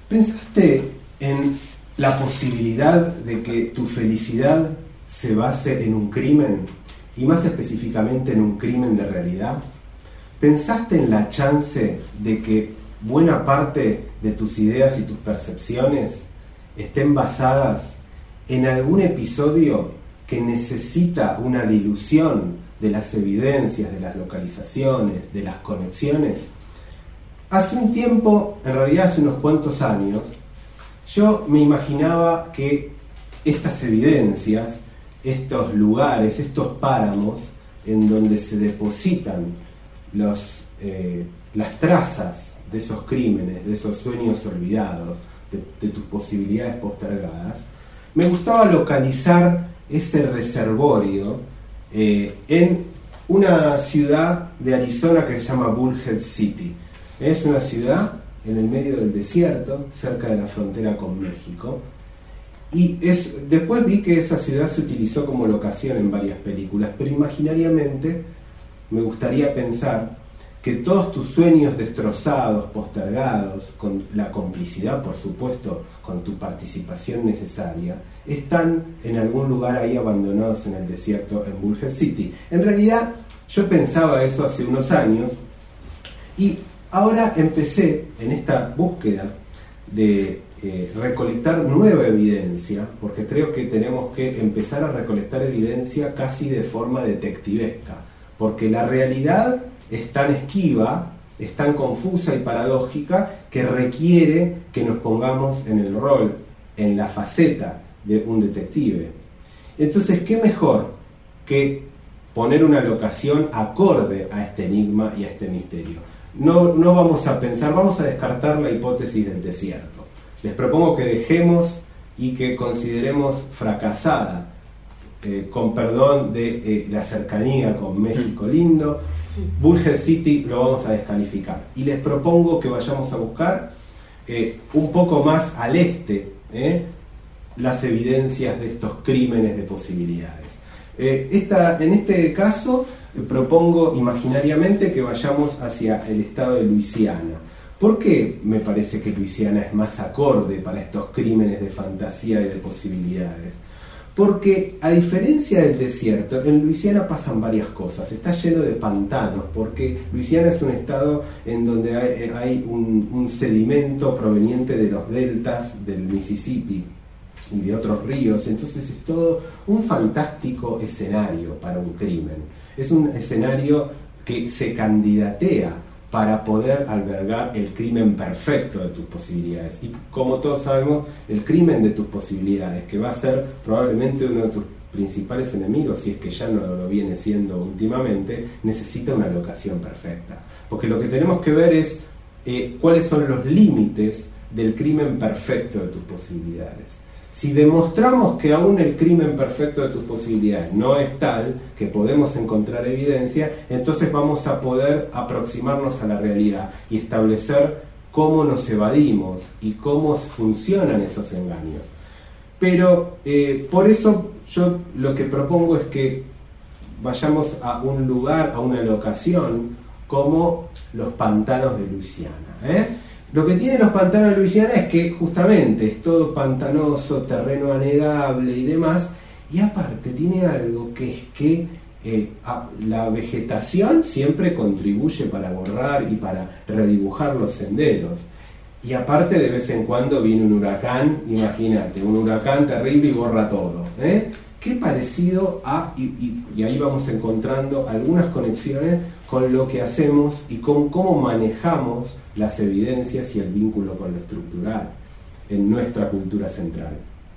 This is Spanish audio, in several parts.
¿Pensaste en la posibilidad de que tu felicidad se base en un crimen, y más específicamente en un crimen de realidad? ¿Pensaste en la chance de que buena parte de tus ideas y tus percepciones estén basadas en algún episodio que necesita una dilución de las evidencias, de las localizaciones, de las conexiones? Hace un tiempo, en realidad hace unos cuantos años, yo me imaginaba que estas evidencias, estos lugares, estos páramos en donde se depositan las trazas de esos crímenes, de esos sueños olvidados, de tus posibilidades postergadas, me gustaba localizar ese reservorio en una ciudad de Arizona que se llama Bullhead City. Es una ciudad en el medio del desierto, cerca de la frontera con México. Y después vi que esa ciudad se utilizó como locación en varias películas, pero imaginariamente me gustaría pensar que todos tus sueños destrozados, postergados, con la complicidad, por supuesto, con tu participación necesaria, están en algún lugar ahí abandonados en el desierto en Bullhead City. En realidad, yo pensaba eso hace unos años, y ahora empecé en esta búsqueda de recolectar nueva evidencia, porque creo que tenemos que empezar a recolectar evidencia casi de forma detectivesca, porque la realidad es tan esquiva, es tan confusa y paradójica, que requiere que nos pongamos en el rol, en la faceta de un detective. Entonces, ¿qué mejor que poner una locación acorde a este enigma y a este misterio? No vamos a pensar, vamos a descartar la hipótesis del desierto. Les propongo que dejemos y que consideremos fracasada, con perdón de la cercanía con México lindo, Bullhead City lo vamos a descalificar. Y les propongo que vayamos a buscar un poco más al este las evidencias de estos crímenes de posibilidades. En este caso propongo imaginariamente que vayamos hacia el estado de Luisiana. ¿Por qué me parece que Luisiana es más acorde para estos crímenes de fantasía y de posibilidades? Porque a diferencia del desierto, en Luisiana pasan varias cosas. Está lleno de pantanos, porque Luisiana es un estado en donde hay un sedimento proveniente de los deltas del Mississippi y de otros ríos. Entonces es todo un fantástico escenario para un crimen. Es un escenario que se candidatea para poder albergar el crimen perfecto de tus posibilidades. Y como todos sabemos, el crimen de tus posibilidades, que va a ser probablemente uno de tus principales enemigos, si es que ya no lo viene siendo últimamente, necesita una locación perfecta. Porque lo que tenemos que ver es cuáles son los límites del crimen perfecto de tus posibilidades. Si demostramos que aún el crimen perfecto de tus posibilidades no es tal, que podemos encontrar evidencia, entonces vamos a poder aproximarnos a la realidad y establecer cómo nos evadimos y cómo funcionan esos engaños. Pero por eso yo lo que propongo es que vayamos a un lugar, a una locación como los pantanos de Luisiana. Lo que tienen los pantanos de Luisiana es que justamente es todo pantanoso, terreno anegable y demás, y aparte tiene algo que es que la vegetación siempre contribuye para borrar y para redibujar los senderos. Y aparte de vez en cuando viene un huracán, imagínate, un huracán terrible y borra todo. Qué parecido a, y ahí vamos encontrando algunas conexiones con lo que hacemos y con cómo manejamos las evidencias y el vínculo con lo estructural en nuestra cultura central.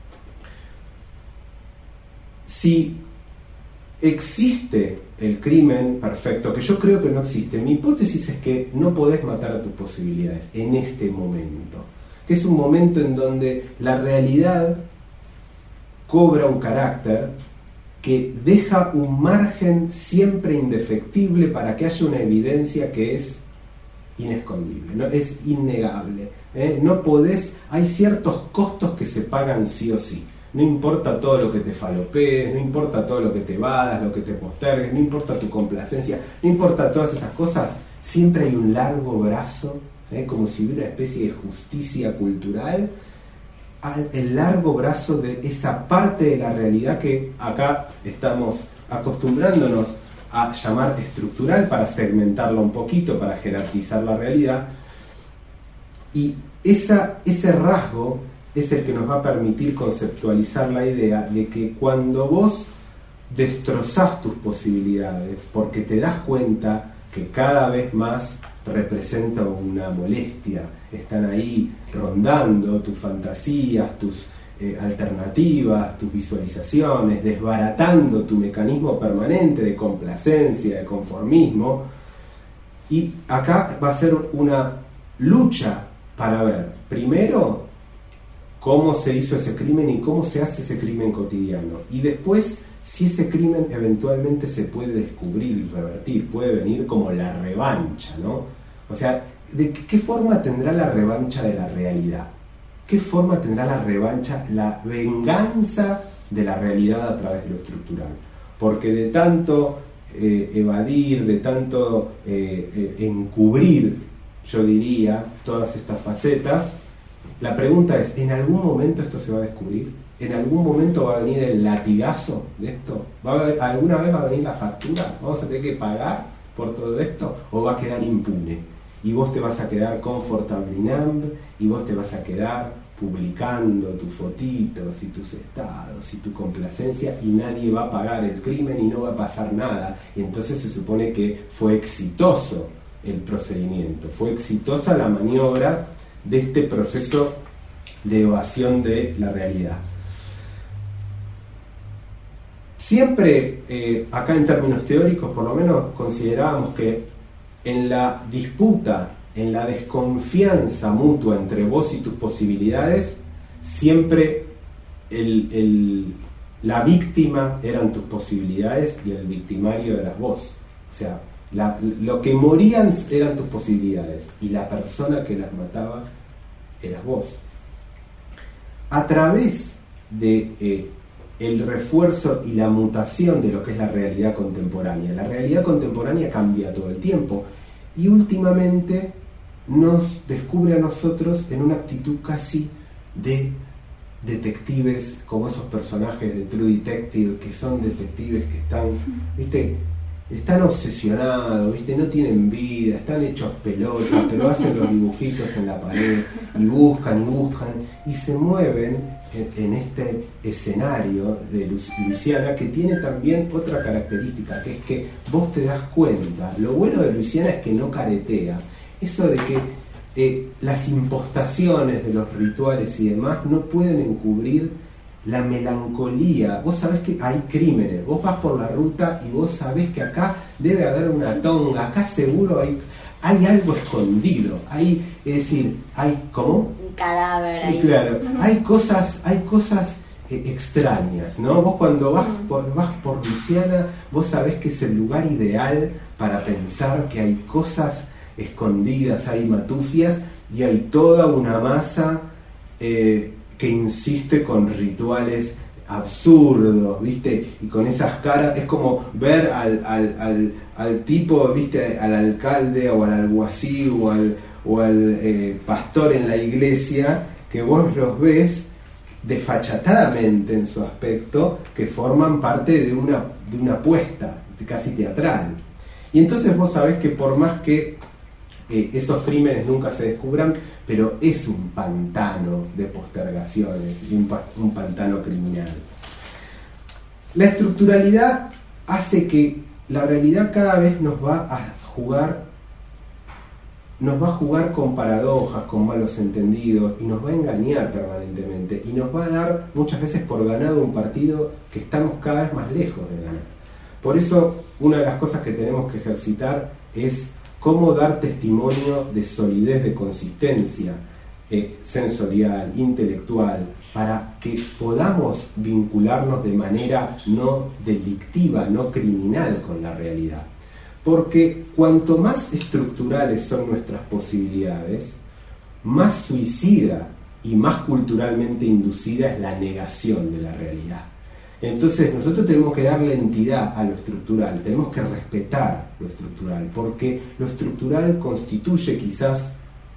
Si existe el crimen perfecto, que yo creo que no existe, mi hipótesis es que no podés matar a tus posibilidades en este momento, que es un momento en donde la realidad cobra un carácter que deja un margen siempre indefectible para que haya una evidencia que es inescondible, ¿no? Es innegable. No podés, hay ciertos costos que se pagan sí o sí. No importa todo lo que te falopees, no importa todo lo que te evadas, lo que te postergues, no importa tu complacencia, no importa todas esas cosas, siempre hay un largo brazo como si hubiera una especie de justicia cultural, el largo brazo de esa parte de la realidad que acá estamos acostumbrándonos a llamar estructural para segmentarla un poquito, para jerarquizar la realidad. Y ese rasgo es el que nos va a permitir conceptualizar la idea de que cuando vos destrozás tus posibilidades porque te das cuenta que cada vez más representa una molestia, están ahí rondando tus fantasías, tus alternativas, tus visualizaciones, desbaratando tu mecanismo permanente de complacencia, de conformismo, y acá va a ser una lucha para ver, primero, cómo se hizo ese crimen y cómo se hace ese crimen cotidiano, y después si ese crimen eventualmente se puede descubrir y revertir, puede venir como la revancha, ¿no? O sea, ¿de qué forma tendrá la revancha de la realidad? ¿Qué forma tendrá la revancha, la venganza de la realidad a través de lo estructural? Porque de tanto evadir, de tanto encubrir, yo diría, todas estas facetas, la pregunta es, ¿en algún momento esto se va a descubrir? ¿En algún momento va a venir el latigazo de esto? ¿Alguna vez va a venir la factura? ¿Vamos a tener que pagar por todo esto? ¿O va a quedar impune? Y vos te vas a quedar confortable y vos te vas a quedar publicando tus fotitos y tus estados y tu complacencia, y nadie va a pagar el crimen y no va a pasar nada. Y entonces se supone que fue exitoso el procedimiento, fue exitosa la maniobra de este proceso de evasión de la realidad. Siempre, acá en términos teóricos, por lo menos considerábamos que en la disputa, en la desconfianza mutua entre vos y tus posibilidades, siempre la víctima eran tus posibilidades y el victimario eras vos. O sea, lo que morían eran tus posibilidades y la persona que las mataba eras vos. A través de el refuerzo y la mutación de lo que es la realidad contemporánea. La realidad contemporánea cambia todo el tiempo y últimamente nos descubre a nosotros en una actitud casi de detectives, como esos personajes de True Detective, que son detectives que están, ¿viste? Están obsesionados, ¿viste? No tienen vida, están hechos pelotas, pero hacen los dibujitos en la pared y buscan y se mueven en este escenario de Luisiana, que tiene también otra característica, que es que vos te das cuenta. Lo bueno de Luisiana es que no caretea. Eso de que las impostaciones de los rituales y demás no pueden encubrir la melancolía. Vos sabés que hay crímenes, vos vas por la ruta y vos sabés que acá debe haber una tonga, acá seguro hay algo escondido, es decir, hay ¿cómo? Un cadáver ahí. Claro, hay cosas extrañas, ¿no? Vos cuando vas por Luisiana, vos sabés que es el lugar ideal para pensar que hay cosas escondidas, hay matufias y hay toda una masa que insiste con rituales absurdos, ¿viste? Y con esas caras, es como ver al tipo, ¿viste? Al alcalde o al alguacil o al pastor en la iglesia, que vos los ves desfachatadamente en su aspecto, que forman parte de una apuesta casi teatral. Y entonces vos sabés que por más que esos crímenes nunca se descubran, pero es un pantano de postergaciones y un pantano criminal. La estructuralidad hace que la realidad cada vez nos va a jugar con paradojas, con malos entendidos, y nos va a engañar permanentemente, y nos va a dar muchas veces por ganado un partido que estamos cada vez más lejos de ganar. Por eso, una de las cosas que tenemos que ejercitar es cómo dar testimonio de solidez, de consistencia sensorial, intelectual, para que podamos vincularnos de manera no delictiva, no criminal con la realidad. Porque cuanto más estructurales son nuestras posibilidades, más suicida y más culturalmente inducida es la negación de la realidad. Entonces nosotros tenemos que darle entidad a lo estructural, tenemos que respetar lo estructural, porque lo estructural constituye quizás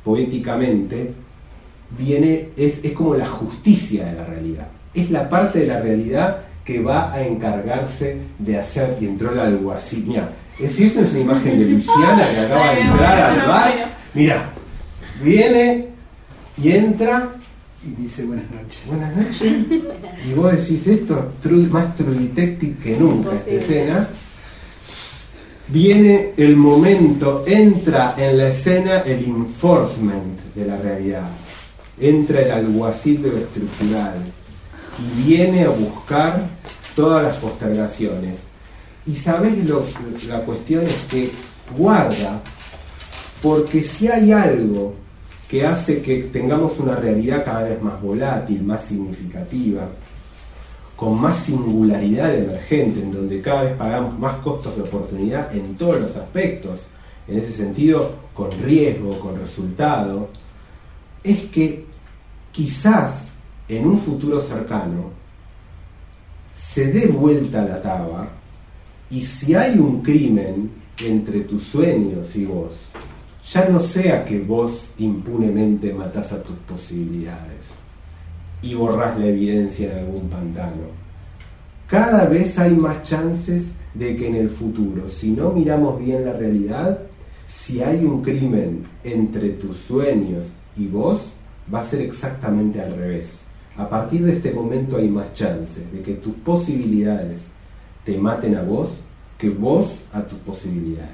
poéticamente, es como la justicia de la realidad. Es la parte de la realidad que va a encargarse de hacer, y entró el alguacil. Mira, si esto es una imagen de Luciana que acaba de entrar al bar, mira, viene y entra y dice buenas noches. Buenas noches. Y vos decís, esto es más True Detective que nunca, esta escena. Viene el momento, entra en la escena el enforcement de la realidad. Entra el alguacil de lo estructural y viene a buscar todas las postergaciones. Y sabés, la cuestión es que guarda, porque si hay algo que hace que tengamos una realidad cada vez más volátil, más significativa, con más singularidad emergente, en donde cada vez pagamos más costos de oportunidad en todos los aspectos, en ese sentido, con riesgo, con resultado, es que quizás en un futuro cercano se dé vuelta la taba, y si hay un crimen entre tus sueños y vos, ya no sea que vos impunemente matás a tus posibilidades y borrás la evidencia en algún pantano. Cada vez hay más chances de que en el futuro, si no miramos bien la realidad, si hay un crimen entre tus sueños y vos, va a ser exactamente al revés. A partir de este momento hay más chances de que tus posibilidades te maten a vos que vos a tus posibilidades.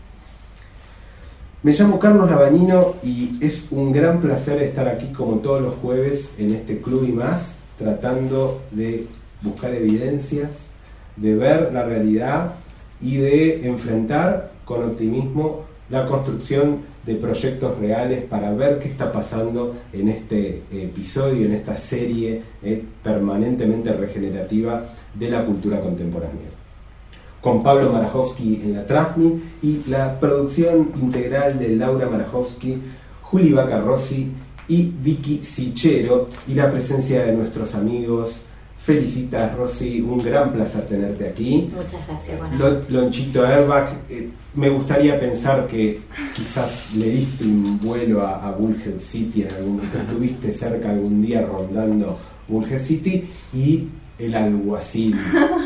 Me llamo Carlos Labañino y es un gran placer estar aquí como todos los jueves en este Club y Más, tratando de buscar evidencias, de ver la realidad y de enfrentar con optimismo la construcción de proyectos reales para ver qué está pasando en este episodio, en esta serie permanentemente regenerativa de la cultura contemporánea. Con Pablo Marajowski en la Trasmi y la producción integral de Laura Marajowski, Juli Vaca Rossi y Vicky Sichero, y la presencia de nuestros amigos. Felicitas, Rosy, un gran placer tenerte aquí. Muchas gracias. Lonchito Erbach, me gustaría pensar que quizás le diste un vuelo a Bullhead City en algún momento, estuviste cerca algún día rondando Bullhead City, y el alguacil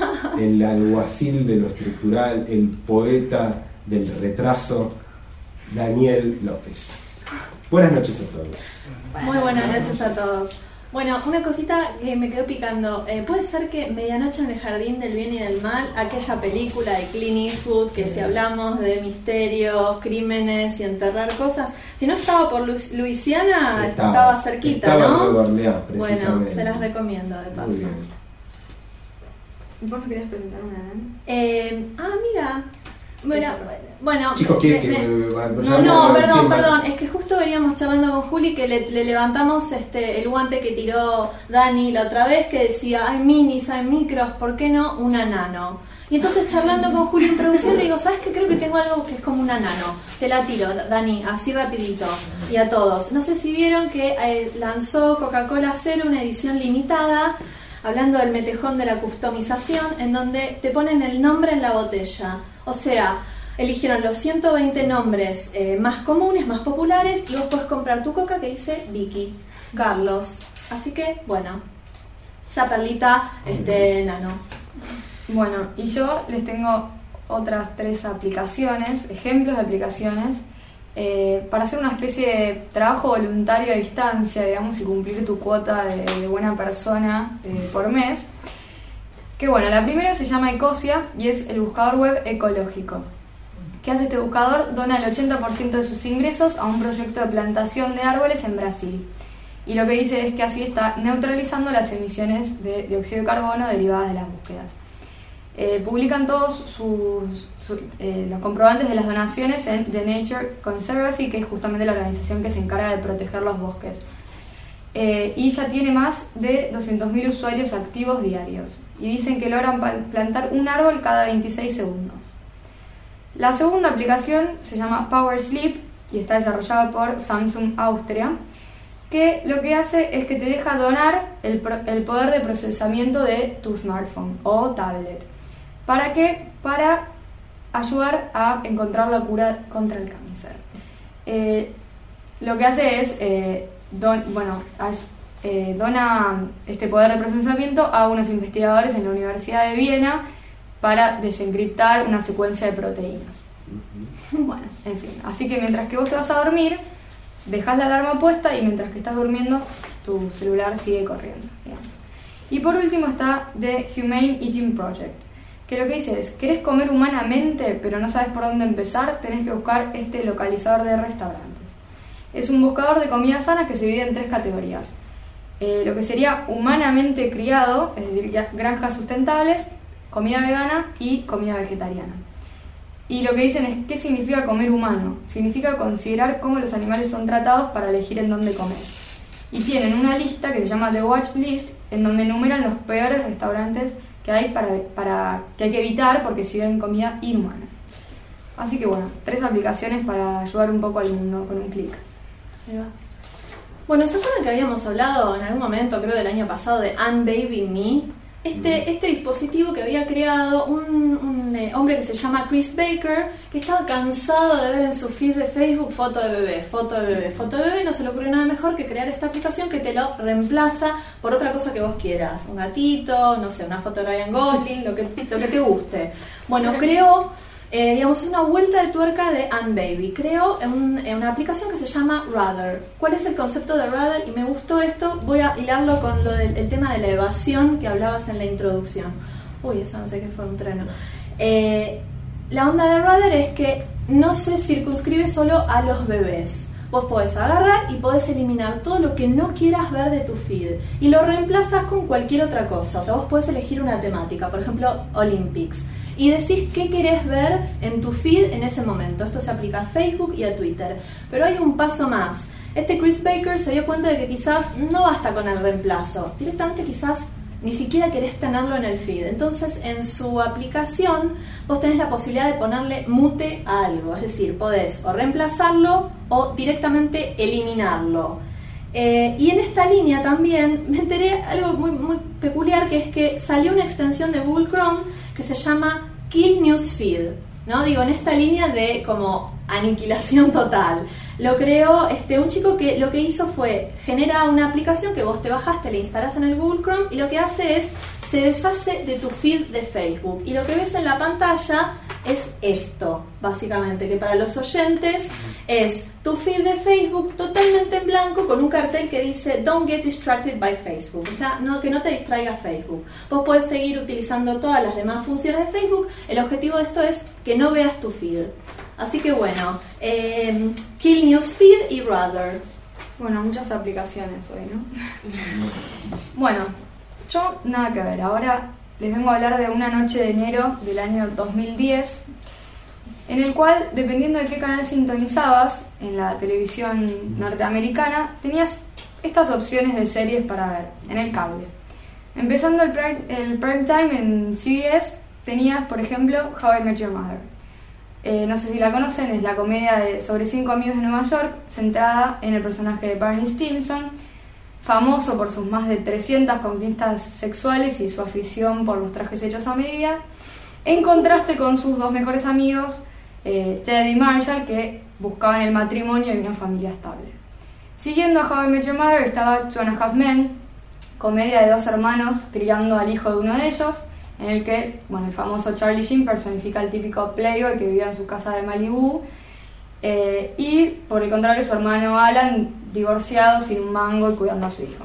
de lo estructural, el poeta del retraso, Daniel López. Buenas noches a todos. Muy buenas noches a todos. Bueno, una cosita que me quedó picando. ¿Puede ser que Medianoche en el Jardín del Bien y del Mal, aquella película de Clint Eastwood, que si hablamos de misterios, crímenes y enterrar cosas, si no estaba por Luisiana, estaba cerquita, estaba ¿no? En Nueva Orleans, bueno, se las recomiendo de paso. Muy bien. ¿Vos no querías presentar una? Mira. Bueno, chicos, perdón, es que justo veníamos charlando con Juli que le levantamos el guante que tiró Dani la otra vez, que decía, hay minis, hay micros, ¿por qué no una nano? Y entonces charlando con Juli en producción le digo, ¿sabes qué? Creo que tengo algo que es como una nano. Te la tiro, Dani, así rapidito. Y a todos. No sé si vieron que lanzó Coca-Cola Cero una edición limitada, hablando del metejón de la customización, en donde te ponen el nombre en la botella. O sea, eligieron los 120 nombres más comunes, más populares, y vos podés comprar tu coca que dice Vicky, Carlos. Así que, bueno, esa perlita nano. Bueno, y yo les tengo otras 3 aplicaciones, ejemplos de aplicaciones, para hacer una especie de trabajo voluntario a distancia, digamos, y cumplir tu cuota de buena persona por mes. Que bueno, la primera se llama Ecosia y es el buscador web ecológico. ¿Qué hace este buscador? Dona el 80% de sus ingresos a un proyecto de plantación de árboles en Brasil. Y lo que dice es que así está neutralizando las emisiones de dióxido de carbono derivadas de las búsquedas. Publican todos los comprobantes de las donaciones en The Nature Conservancy, que es justamente la organización que se encarga de proteger los bosques. Y ya tiene más de 200.000 usuarios activos diarios. Y dicen que logran plantar un árbol cada 26 segundos. La segunda aplicación se llama Power Sleep y está desarrollada por Samsung Austria, que lo que hace es que te deja donar el poder de procesamiento de tu smartphone o tablet. ¿Para qué? Para ayudar a encontrar la cura contra el cáncer. lo que hace es dona este poder de procesamiento a unos investigadores en la Universidad de Viena para desencriptar una secuencia de proteínas. Bueno, en fin, así que mientras que vos te vas a dormir, dejas la alarma puesta y mientras que estás durmiendo tu celular sigue corriendo, digamos. Y por último está The Humane Eating Project, que lo que dice es: ¿querés comer humanamente pero no sabes por dónde empezar? Tenés que buscar este localizador de restaurantes. Es un buscador de comida sana que se divide en 3 categorías. Lo que sería humanamente criado, es decir, granjas sustentables, comida vegana y comida vegetariana. Y lo que dicen es: ¿qué significa comer humano? Significa considerar cómo los animales son tratados para elegir en dónde comes. Y tienen una lista que se llama The Watch List, en donde enumeran los peores restaurantes que hay que hay que evitar porque sirven comida inhumana. Así que bueno, 3 aplicaciones para ayudar un poco al mundo con un clic. Ahí va. Bueno, ¿se acuerdan que habíamos hablado en algún momento, creo del año pasado, de Unbaby Me? Este dispositivo que había creado un hombre que se llama Chris Baker, que estaba cansado de ver en su feed de Facebook foto de bebé, foto de bebé, foto de bebé, y no se le ocurrió nada mejor que crear esta aplicación que te lo reemplaza por otra cosa que vos quieras, un gatito, no sé, una foto de Ryan Gosling, lo que te guste. Bueno, creó es una vuelta de tuerca de Unbaby. Creo una aplicación que se llama Rather. ¿Cuál es el concepto de Rather? Y me gustó esto, voy a hilarlo con el tema de la evasión que hablabas en la introducción. Uy, eso no sé qué fue, un trueno. La onda de Rather es que no se circunscribe solo a los bebés. Vos podés agarrar y podés eliminar todo lo que no quieras ver de tu feed y lo reemplazas con cualquier otra cosa. O sea, vos podés elegir una temática, por ejemplo, Olympics, y decís qué querés ver en tu feed en ese momento. Esto se aplica a Facebook y a Twitter. Pero hay un paso más. Chris Baker se dio cuenta de que quizás no basta con el reemplazo. Directamente quizás ni siquiera querés tenerlo en el feed. Entonces, en su aplicación, vos tenés la posibilidad de ponerle mute a algo. Es decir, podés o reemplazarlo o directamente eliminarlo. Y en esta línea también me enteré algo muy, muy peculiar, que es que salió una extensión de Google Chrome que se llama Kill Newsfeed, ¿no? Digo, en esta línea de como aniquilación total. Lo creó un chico que lo que hizo fue genera una aplicación que vos te bajaste, la instalás en el Google Chrome y lo que hace es se deshace de tu feed de Facebook. Y lo que ves en la pantalla es esto, básicamente, que para los oyentes es tu feed de Facebook totalmente en blanco con un cartel que dice Don't get distracted by Facebook, o sea, que no te distraiga Facebook. Vos podés seguir utilizando todas las demás funciones de Facebook, el objetivo de esto es que no veas tu feed. Así que bueno, Kill Newsfeed y Rather. Bueno, muchas aplicaciones hoy, ¿no? Bueno, yo nada que ver, ahora les vengo a hablar de una noche de enero del año 2010, en el cual, dependiendo de qué canal sintonizabas en la televisión norteamericana, tenías estas opciones de series para ver en el cable. Empezando el prime time en CBS, tenías, por ejemplo, How I Met Your Mother. No sé si la conocen, es la comedia sobre 5 amigos de Nueva York, centrada en el personaje de Barney Stinson, famoso por sus más de 300 conquistas sexuales y su afición por los trajes hechos a medida, en contraste con sus 2 mejores amigos, Ted y Marshall, que buscaban el matrimonio y una familia estable. Siguiendo a How I Met Your Mother estaba 2.5 Men, comedia de 2 hermanos criando al hijo de uno de ellos, en el que, el famoso Charlie Sheen personifica al típico playboy que vivía en su casa de Malibú, y por el contrario su hermano Alan, divorciado, sin un mango y cuidando a su hijo.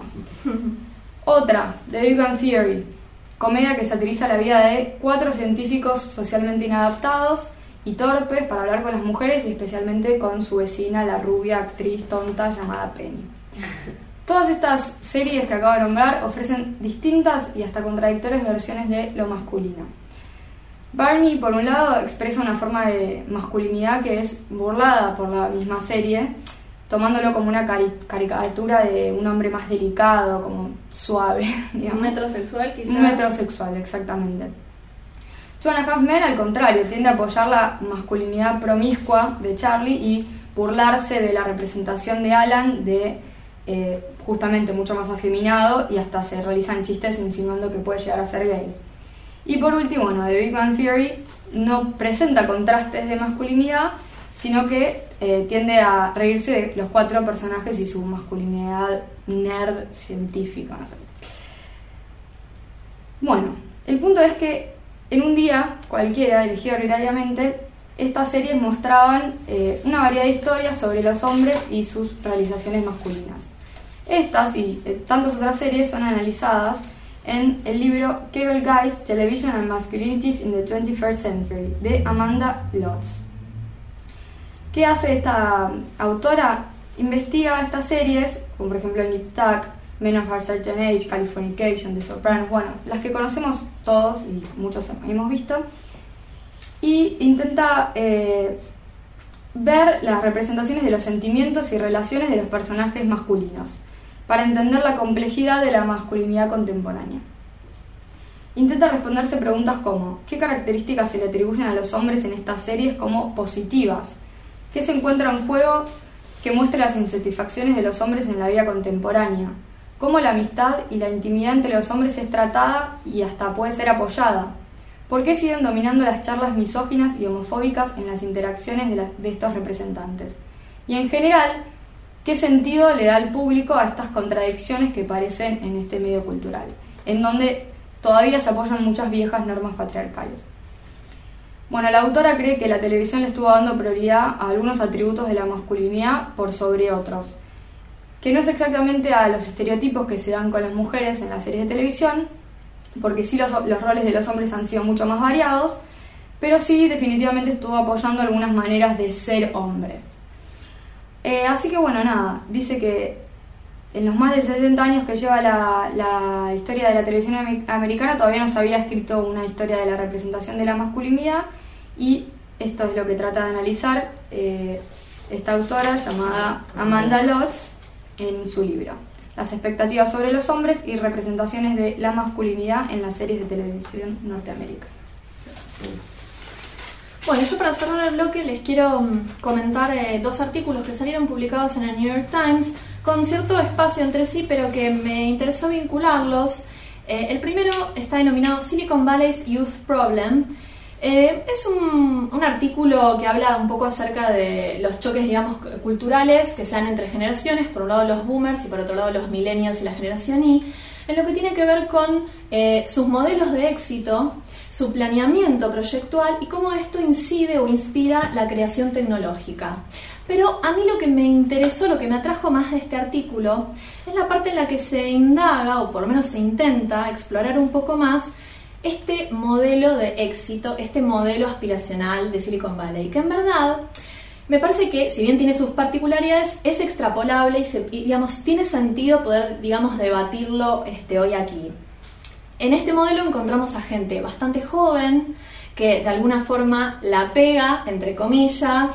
Otra, The Big Bang Theory, comedia que satiriza la vida de 4 científicos socialmente inadaptados y torpes para hablar con las mujeres, y especialmente con su vecina, la rubia actriz tonta llamada Penny. Todas estas series que acabo de nombrar ofrecen distintas y hasta contradictorias versiones de lo masculino. Barney, por un lado, expresa una forma de masculinidad que es burlada por la misma serie, tomándolo como una caricatura de un hombre más delicado, como suave, digamos. Un metrosexual, quizás. Un metrosexual, exactamente. 2.5 Men, al contrario, tiende a apoyar la masculinidad promiscua de Charlie y burlarse de la representación de Alan de justamente mucho más afeminado, y hasta se realizan chistes insinuando que puede llegar a ser gay. Y por último, The Big Bang Theory no presenta contrastes de masculinidad, sino que tiende a reírse de los 4 personajes y su masculinidad nerd científica, no sé. Bueno, el punto es que en un día cualquiera, elegido arbitrariamente, estas series mostraban una variedad de historias sobre los hombres y sus realizaciones masculinas. Estas y tantas otras series son analizadas en el libro Cable Guys, Television and Masculinities in the 21st Century, de Amanda Lotz. ¿Qué hace esta autora? Investiga estas series, como por ejemplo Nip Tuck, Men of a Certain Age, Californication, The Sopranos, bueno, las que conocemos todos y muchos hemos visto, y intenta ver las representaciones de los sentimientos y relaciones de los personajes masculinos, para entender la complejidad de la masculinidad contemporánea. Intenta responderse preguntas como: ¿qué características se le atribuyen a los hombres en estas series como positivas? ¿Qué se encuentra en juego que muestre las insatisfacciones de los hombres en la vida contemporánea? ¿Cómo la amistad y la intimidad entre los hombres es tratada y hasta puede ser apoyada? ¿Por qué siguen dominando las charlas misóginas y homofóbicas en las interacciones de estos representantes? Y en general, ¿qué sentido le da al público a estas contradicciones que parecen en este medio cultural, en donde todavía se apoyan muchas viejas normas patriarcales? Bueno, la autora cree que la televisión le estuvo dando prioridad a algunos atributos de la masculinidad por sobre otros, que no es exactamente a los estereotipos que se dan con las mujeres en las series de televisión, porque sí los roles de los hombres han sido mucho más variados, pero sí definitivamente estuvo apoyando algunas maneras de ser hombre. Así que bueno, nada, dice que en los más de 70 años que lleva la historia de la televisión americana todavía no se había escrito una historia de la representación de la masculinidad, y esto es lo que trata de analizar esta autora llamada Amanda Lotz en su libro, Las expectativas sobre los hombres y representaciones de la masculinidad en las series de televisión norteamericana. Bueno, yo para cerrar el bloque les quiero comentar 2 artículos que salieron publicados en el New York Times con cierto espacio entre sí, pero que me interesó vincularlos. El primero está denominado Silicon Valley's Youth Problem. Es un artículo que habla un poco acerca de los choques, digamos, culturales que se dan entre generaciones, por un lado los boomers y por otro lado los millennials y la generación Y, en lo que tiene que ver con sus modelos de éxito, su planeamiento proyectual y cómo esto incide o inspira la creación tecnológica. Pero a mí lo que me interesó, lo que me atrajo más de este artículo, es la parte en la que se indaga, o por lo menos se intenta explorar un poco más, este modelo de éxito, este modelo aspiracional de Silicon Valley, que en verdad me parece que, si bien tiene sus particularidades, es extrapolable y digamos, tiene sentido poder, digamos, debatirlo hoy aquí. En este modelo encontramos a gente bastante joven, que de alguna forma la pega, entre comillas,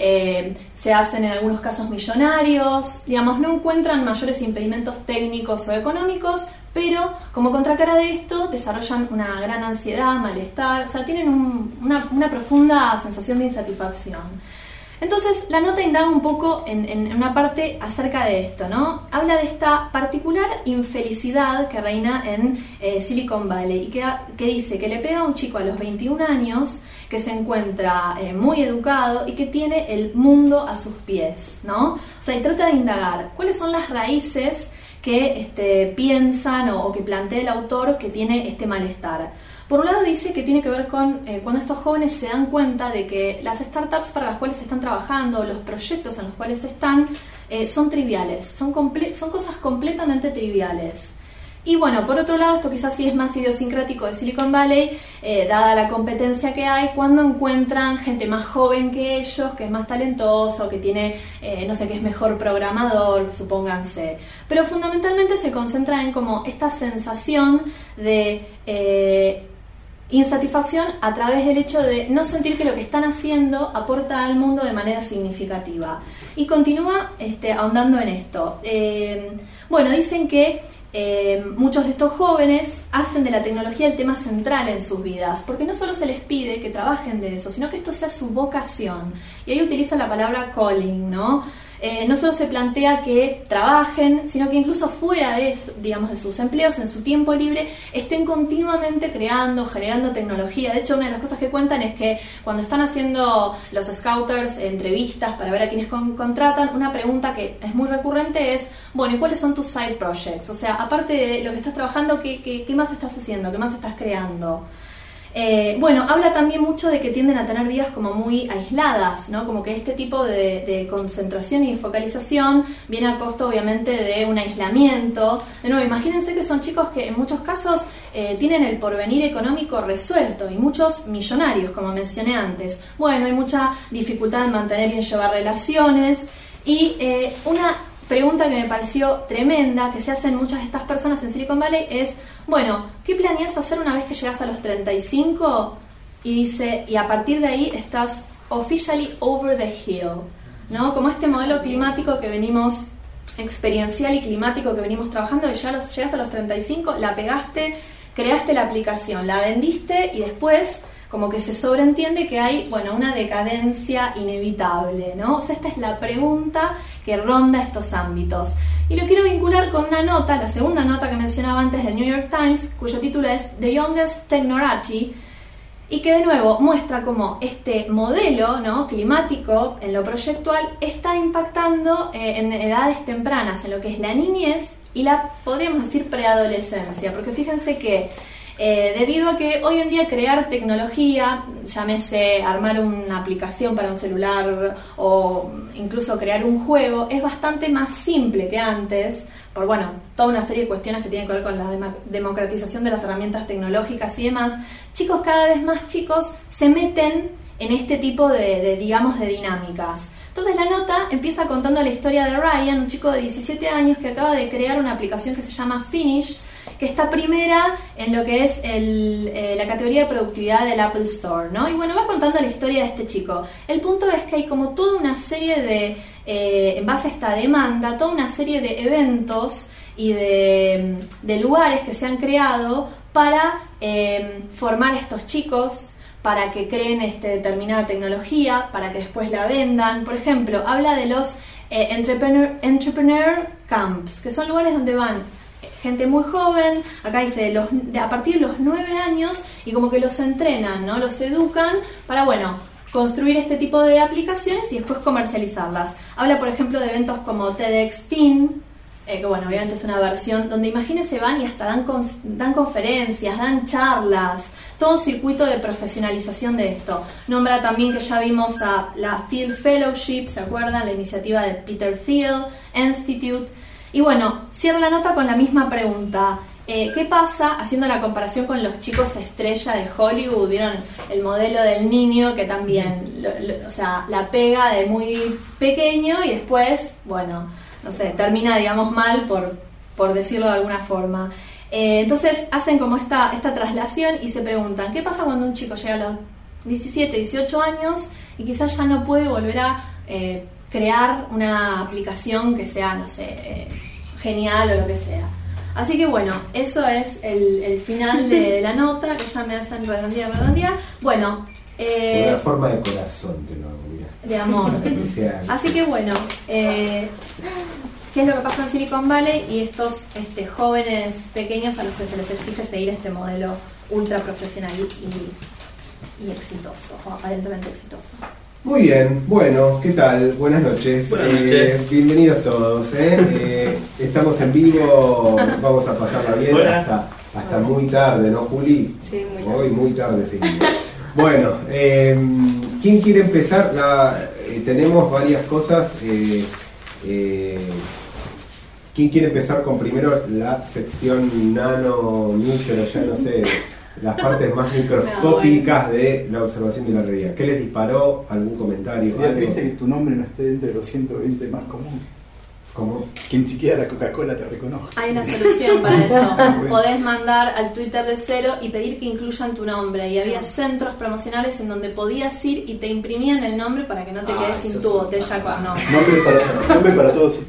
se hacen en algunos casos millonarios, digamos, no encuentran mayores impedimentos técnicos o económicos, pero como contracara de esto desarrollan una gran ansiedad, malestar, o sea, tienen una profunda sensación de insatisfacción. Entonces la nota indaga un poco en una parte acerca de esto, ¿no? Habla de esta particular infelicidad que reina en Silicon Valley y que dice que le pega a un chico a los 21 años que se encuentra muy educado y que tiene el mundo a sus pies, ¿no? O sea, y trata de indagar cuáles son las raíces que piensan o que plantea el autor que tiene este malestar. Por un lado dice que tiene que ver con cuando estos jóvenes se dan cuenta de que las startups para las cuales están trabajando, los proyectos en los cuales están, son triviales, son cosas completamente triviales. Y bueno, por otro lado, esto quizás sí es más idiosincrático de Silicon Valley, dada la competencia que hay, cuando encuentran gente más joven que ellos, que es más talentoso, que tiene, no sé, que es mejor programador, supónganse. Pero fundamentalmente se concentra en como esta sensación de insatisfacción a través del hecho de no sentir que lo que están haciendo aporta al mundo de manera significativa. Y continúa ahondando en esto. Bueno, dicen que muchos de estos jóvenes hacen de la tecnología el tema central en sus vidas, porque no solo se les pide que trabajen de eso, sino que esto sea su vocación. Y ahí utiliza la palabra calling, ¿no? no solo se plantea que trabajen, sino que incluso fuera de eso, digamos, de sus empleos, en su tiempo libre, estén continuamente creando, generando tecnología. De hecho, una de las cosas que cuentan es que cuando están haciendo los scouters entrevistas para ver a quienes contratan, una pregunta que es muy recurrente es, bueno, ¿y cuáles son tus side projects? O sea, aparte de lo que estás trabajando, ¿qué más estás haciendo? ¿Qué más estás creando? Bueno, habla también mucho de que tienden a tener vidas como muy aisladas, ¿no? Como que este tipo de concentración y focalización viene a costo obviamente de un aislamiento. De nuevo, imagínense que son chicos que en muchos casos tienen el porvenir económico resuelto y muchos millonarios, como mencioné antes. Bueno, hay mucha dificultad en mantener y en llevar relaciones y una pregunta que me pareció tremenda, que se hacen muchas de estas personas en Silicon Valley es, bueno, ¿qué planeas hacer una vez que llegas a los 35? Y dice, y a partir de ahí estás officially over the hill, ¿no? Como este modelo climático que venimos, experiencial y climático que venimos trabajando, que ya llegas a los 35, la pegaste, creaste la aplicación, la vendiste y después como que se sobreentiende que hay, bueno, una decadencia inevitable, ¿no? O sea, esta es la pregunta que ronda estos ámbitos. Y lo quiero vincular con una nota, la segunda nota que mencionaba antes del New York Times, cuyo título es The Youngest Technocracy, y que de nuevo muestra cómo este modelo, ¿no?, climático en lo proyectual está impactando en edades tempranas, en lo que es la niñez y la, podríamos decir, preadolescencia, porque fíjense que debido a que hoy en día crear tecnología, llámese armar una aplicación para un celular o incluso crear un juego, es bastante más simple que antes, por bueno, toda una serie de cuestiones que tienen que ver con la democratización de las herramientas tecnológicas y demás. Chicos cada vez más chicos se meten en este tipo de digamos, de dinámicas. Entonces la nota empieza contando la historia de Ryan, un chico de 17 años que acaba de crear una aplicación que se llama Finish, que está primera en lo que es la categoría de productividad del Apple Store, ¿no? Y bueno, va contando la historia de este chico. El punto es que hay como toda una serie de, en base a esta demanda, toda una serie de eventos y de lugares que se han creado para formar a estos chicos, para que creen determinada tecnología, para que después la vendan. Por ejemplo, habla de los entrepreneur camps, que son lugares donde van gente muy joven, acá dice a partir de los 9 años, y como que los entrenan, ¿no? Los educan para, bueno, construir este tipo de aplicaciones y después comercializarlas. Habla, por ejemplo, de eventos como TEDx Teen, que bueno, obviamente es una versión donde, imagínense, van y hasta dan conferencias, dan charlas, todo un circuito de profesionalización de esto. Nombra también que ya vimos a la Thiel Fellowship, ¿se acuerdan? La iniciativa de Peter Thiel Institute. Y bueno, cierra la nota con la misma pregunta. ¿Qué pasa haciendo la comparación con los chicos estrella de Hollywood? ¿Vieron el modelo del niño que también, o sea, la pega de muy pequeño y después, bueno, no sé, termina, digamos, mal por decirlo de alguna forma? Entonces hacen como esta traslación y se preguntan, ¿qué pasa cuando un chico llega a los 17, 18 años y quizás ya no puede volver a crear una aplicación que sea, no sé, genial o lo que sea? Así que bueno, eso es el final de la nota, que ya me hacen redondear. Bueno, una forma de corazón te lo hago, mira. De amor. Así que bueno, ¿qué es lo que pasa en Silicon Valley? Y estos jóvenes pequeños a los que se les exige seguir este modelo ultra profesional y exitoso, o aparentemente exitoso. Muy bien, bueno, ¿qué tal? Buenas noches. Buenas noches. Bienvenidos todos. Estamos en vivo, vamos a pasarla bien hasta muy tarde, ¿no, Juli? Sí, muy tarde. Hoy muy tarde seguimos. Bueno, ¿quién quiere empezar? Tenemos varias cosas. ¿Quién quiere empezar con primero la sección nano, micro, ya no sé, las partes más microscópicas de la observación de la realidad? ¿Qué les disparó? ¿Algún comentario? Sería triste que tu nombre no esté entre los 120 más comunes. ¿Cómo? Que ni siquiera la Coca-Cola te reconozca. Hay una solución para eso. Podés mandar al Twitter de Cero y pedir que incluyan tu nombre. Y había centros promocionales en donde podías ir y te imprimían el nombre para que no te quedes sin tu botella con nombre. Nombre para todos y todas.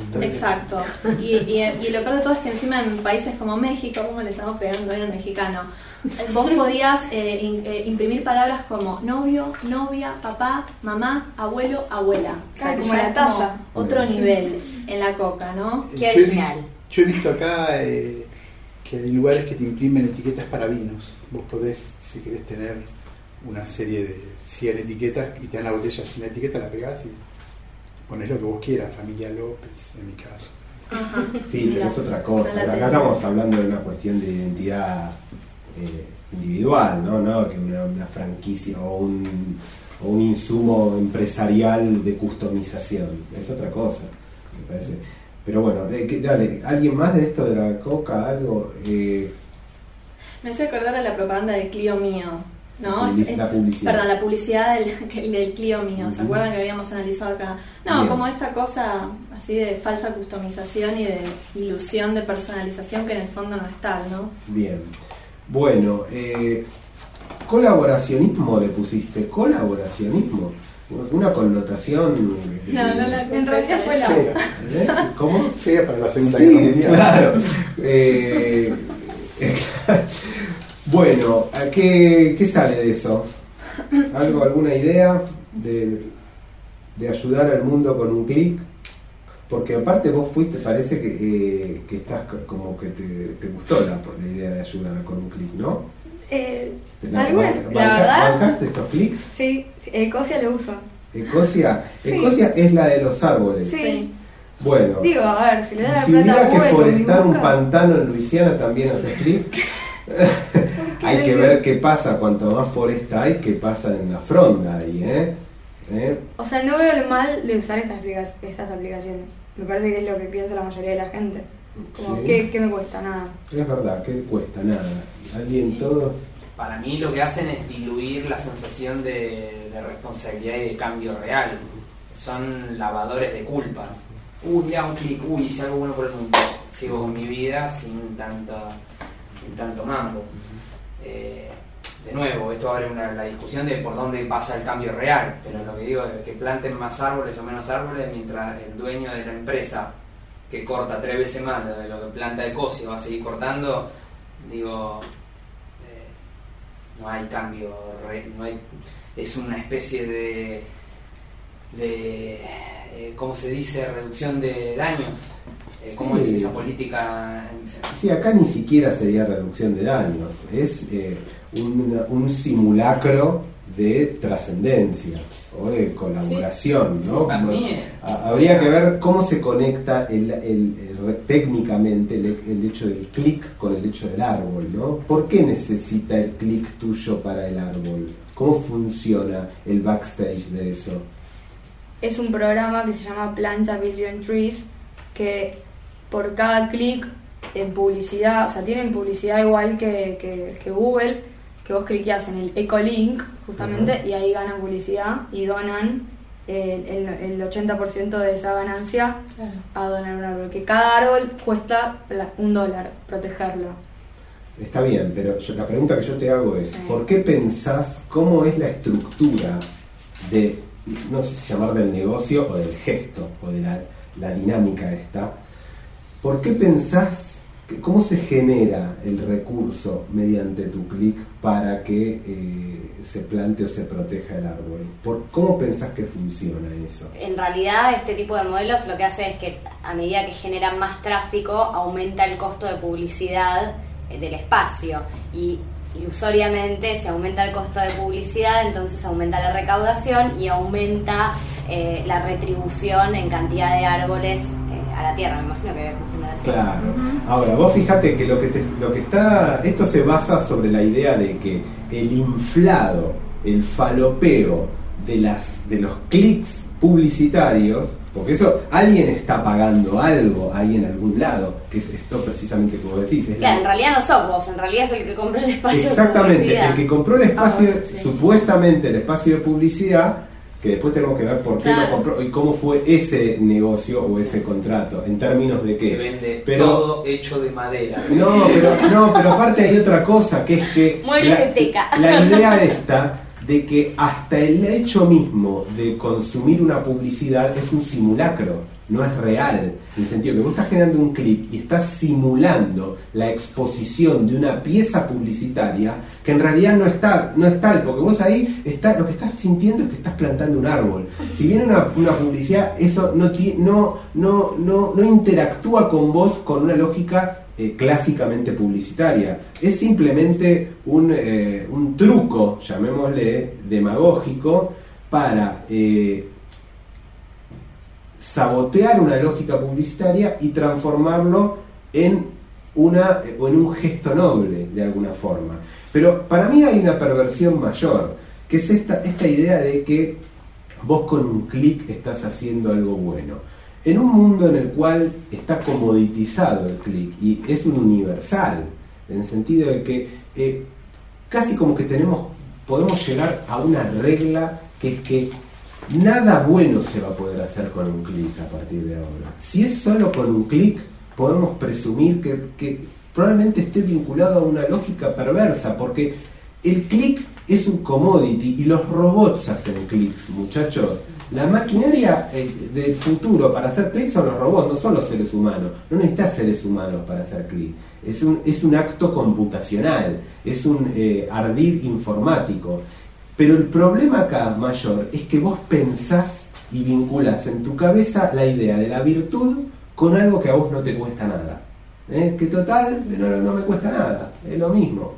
Exacto. Y lo peor de todo es que encima en países como México, como le estamos pegando en el mexicano, vos podías imprimir palabras como novio, novia, papá, mamá, abuelo, abuela. O sea, Como ya la es taza. otro nivel en la coca, ¿no? Qué Yo he original. yo he visto acá que hay lugares que te imprimen etiquetas para vinos. Vos podés, si querés tener una serie de 100 etiquetas y te dan la botella sin etiqueta, la pegás y ponés lo que vos quieras, familia López, en mi caso. Ajá. Sí, pero Mira, es otra cosa. no la Acá tenía. estamos hablando de una cuestión de identidad individual, ¿no? Que una franquicia o un insumo empresarial de customización. Es otra cosa, me parece. Pero bueno, dale, ¿alguien más de esto de la coca? ¿Algo? Me hace acordar a la propaganda del Clio mío, ¿no? La publicidad. Perdón, la publicidad del Clio mío. ¿Se acuerdan que habíamos analizado acá? No, Bien. como esta cosa así de falsa customización y de ilusión de personalización que en el fondo no es tal, ¿no? Bien. Bueno, colaboracionismo le pusiste. Colaboracionismo. Una connotación. No, no la En realidad fue la- Fea, ¿Eh? ¿Cómo? fea para la Segunda Sí, Guerra Mundial. claro. Bueno, ¿qué sale de eso? ¿Alguna idea de ayudar al mundo con un clic? Porque aparte vos fuiste, parece que estás como que te gustó la idea de ayudar con un clic, ¿no? Algunas, la verdad, ¿Bancaste estos clics? sí, Ecosia lo uso. Ecosia, Sí. Ecosia es la de los árboles. Sí. Bueno, Digo, a ver, si le da la si plata a hubiera que Google con mi forestar un boca. pantano en Luisiana, ¿también haces clic? Hay que ver qué pasa, cuanto más foresta hay, qué pasa en la fronda ahí, ¿eh? O sea, no veo el mal de usar estas aplicaciones. Me parece que es lo que piensa la mayoría de la gente. Como, Sí. ¿qué me cuesta? Nada. Es verdad, que cuesta nada. Alguien, todos. Para mí lo que hacen es diluir la sensación de responsabilidad y de cambio real. Son lavadores de culpas. Mira un clic, hice algo bueno por el mundo. Sigo con mi vida sin tanto mambo. De nuevo, esto abre la discusión de por dónde pasa el cambio real, pero lo que digo es que planten más árboles o menos árboles mientras el dueño de la empresa que corta 3 veces más de lo que planta Ecosia va a seguir cortando, digo, no hay cambio, no hay, es una especie de ¿cómo se dice? Reducción de daños. ¿Cómo Sí. es esa política? Sí, acá ni siquiera sería reducción de daños, es un simulacro de trascendencia o de colaboración, Sí, ¿no? para mí, Habría que ver cómo se conecta técnicamente el hecho del clic con el hecho del árbol, ¿no? ¿Por qué necesita el clic tuyo para el árbol? ¿Cómo funciona el backstage de eso? Es un programa que se llama Plant a Billion Trees, que por cada clic en publicidad, o sea, tienen publicidad igual que Google, que vos cliqueás en el Ecolink, justamente, Ajá. y ahí ganan publicidad y donan el 80% de esa ganancia Claro. a donar un árbol. Que cada árbol cuesta $1 protegerlo. Está bien, pero la pregunta que yo te hago es, Sí. ¿por qué pensás cómo es la estructura de, no sé si llamar del negocio o del gesto, o de la dinámica esta? ¿Por qué pensás, cómo se genera el recurso mediante tu clic para que se plante o se proteja el árbol? ¿Cómo pensás que funciona eso? En realidad este tipo de modelos lo que hace es que a medida que generan más tráfico aumenta el costo de publicidad del espacio y ilusoriamente si aumenta el costo de publicidad entonces aumenta la recaudación y aumenta la retribución en cantidad de árboles a la tierra. Me imagino que debe funcionar así. Claro. Ahora, vos fijate que lo que está, esto se basa sobre la idea de que el inflado, el falopeo de los clics publicitarios, porque eso alguien está pagando algo ahí en algún lado, que es esto precisamente que vos decís. Claro, en realidad no sos vos, en realidad es el que compró el espacio de Exactamente, publicidad. el que compró el espacio, Sí. supuestamente el espacio de publicidad, que después tenemos que ver por qué Claro. lo compró y cómo fue ese negocio o ese contrato, en términos de Que qué. vende Pero todo hecho de madera. no, pero aparte hay otra cosa, que es que Muebles de teca. la idea esta de que hasta el hecho mismo de consumir una publicidad es un simulacro. no es real, en el sentido que vos estás generando un clic y estás simulando la exposición de una pieza publicitaria que en realidad no es tal, porque vos ahí lo que estás sintiendo es que estás plantando un árbol. Si viene una publicidad, eso no interactúa con vos con una lógica clásicamente publicitaria. Es simplemente un truco, llamémosle demagógico, para sabotear una lógica publicitaria y transformarlo en un gesto noble de alguna forma. Pero para mí hay una perversión mayor, que es esta idea de que vos con un clic estás haciendo algo bueno. En un mundo en el cual está comoditizado el clic y es un universal, en el sentido de que casi como que podemos llegar a una regla que es que nada bueno se va a poder hacer con un clic a partir de ahora. Si es solo con un clic, podemos presumir que probablemente esté vinculado a una lógica perversa, porque el clic es un commodity y los robots hacen clics, muchachos. La maquinaria del futuro para hacer clics son los robots, no son los seres humanos. No necesitas seres humanos para hacer clic. Es un acto computacional, es un ardid informático. Pero el problema acá mayor es que vos pensás y vinculás en tu cabeza la idea de la virtud con algo que a vos no te cuesta nada. Que total, no me cuesta nada, es lo mismo.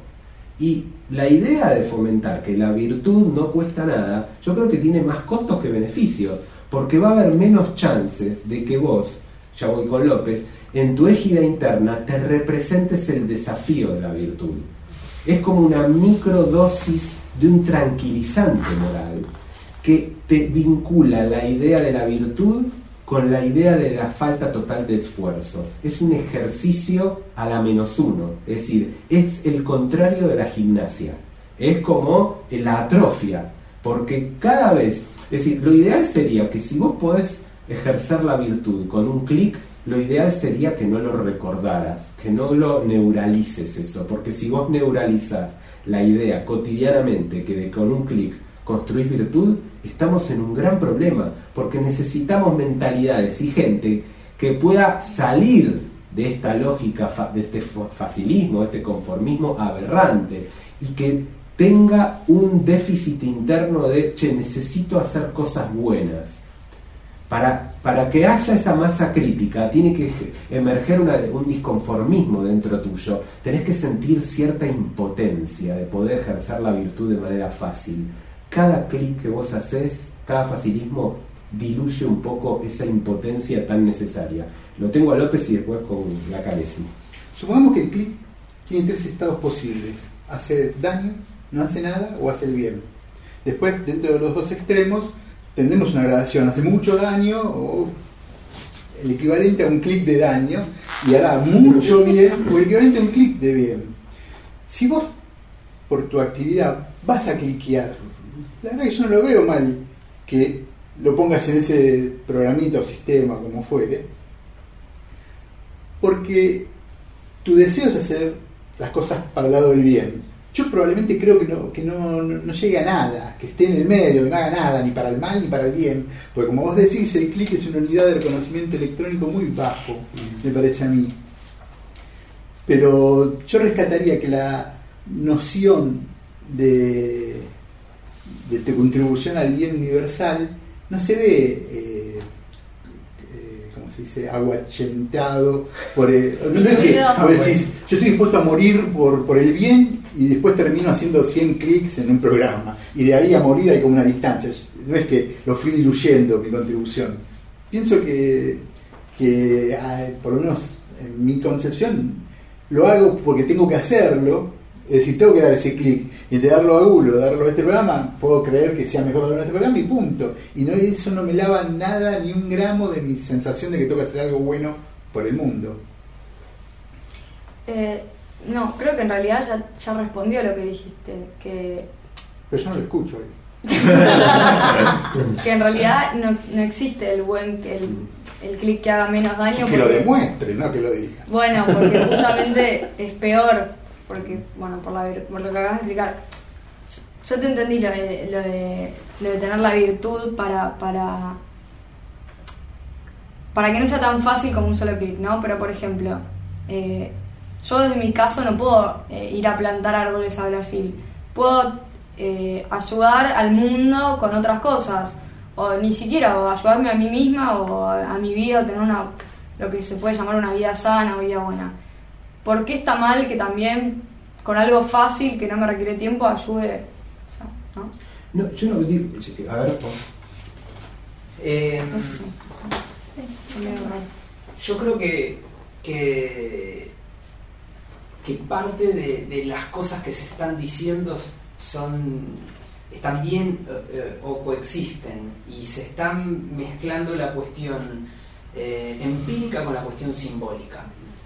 Y la idea de fomentar que la virtud no cuesta nada, yo creo que tiene más costos que beneficios, porque va a haber menos chances de que vos, ya voy con López, en tu égida interna te representes el desafío de la virtud. Es como una microdosis de un tranquilizante moral que te vincula la idea de la virtud con la idea de la falta total de esfuerzo. Es un ejercicio a la -1, es decir, es el contrario de la gimnasia. Es como la atrofia, porque cada vez, es decir, lo ideal sería que si vos podés ejercer la virtud con un clic, lo ideal sería que no lo recordaras, que no lo neuralices eso, porque si vos neuralizás la idea cotidianamente que con un clic construís virtud, estamos en un gran problema, porque necesitamos mentalidades y gente que pueda salir de esta lógica, de este facilismo, de este conformismo aberrante, y que tenga un déficit interno de, necesito hacer cosas buenas. Para que haya esa masa crítica, tiene que emerger un disconformismo dentro tuyo. Tenés que sentir cierta impotencia de poder ejercer la virtud de manera fácil. Cada clic que vos haces, cada facilismo, diluye un poco esa impotencia tan necesaria. Lo tengo a López y después con la Caresi. Supongamos que el clic tiene 3 estados posibles: hace daño, no hace nada o hace el bien. Después, dentro de los 2 extremos, tendremos una gradación: hace mucho daño o el equivalente a un clic de daño y hará mucho bien, o el equivalente a un clic de bien. Si vos, por tu actividad, vas a cliquear, la verdad que yo no lo veo mal que lo pongas en ese programita o sistema, como fuere, porque tu deseo es hacer las cosas para el lado del bien. Yo probablemente creo que no llegue a nada, que esté en el medio, que no haga nada, ni para el mal ni para el bien, porque como vos decís, el clic es una unidad de reconocimiento electrónico muy bajo, me parece a mí. Pero yo rescataría que la noción de tu contribución al bien universal no se ve, ¿cómo se dice?, aguachentado por no es que vos decís, yo estoy dispuesto a morir por el bien y después termino haciendo 100 clics en un programa y de ahí a morir hay como una distancia. No es que lo fui diluyendo mi contribución. Pienso que por lo menos en mi concepción lo hago porque tengo que hacerlo. Es decir, tengo que dar ese clic y de darlo a Google o darlo a este programa, puedo creer que sea mejor darlo a este programa y punto. Y eso no me lava nada, ni un gramo de mi sensación de que tengo que hacer algo bueno por el mundo. No, creo que en realidad ya respondió lo que dijiste, que... Pero yo no lo escucho ahí. que en realidad no existe el clic que haga menos daño. Que lo demuestre, no que lo diga. Bueno, porque justamente es peor. Porque, bueno, por lo que acabas de explicar, yo te entendí lo de tener la virtud para para que no sea tan fácil como un solo clic, ¿no? Pero por ejemplo, yo desde mi caso no puedo ir a plantar árboles a Brasil. Puedo ayudar al mundo con otras cosas, o ni siquiera, o ayudarme a mí misma o a mi vida, o tener lo que se puede llamar una vida sana o vida buena. ¿Por qué está mal que también con algo fácil que no me requiere tiempo ayude? O sea, ¿no? No, yo no digo, a ver, No sé si. Yo creo que parte de las cosas que se están diciendo están bien o coexisten, y se están mezclando la cuestión empírica con la cuestión simbólica.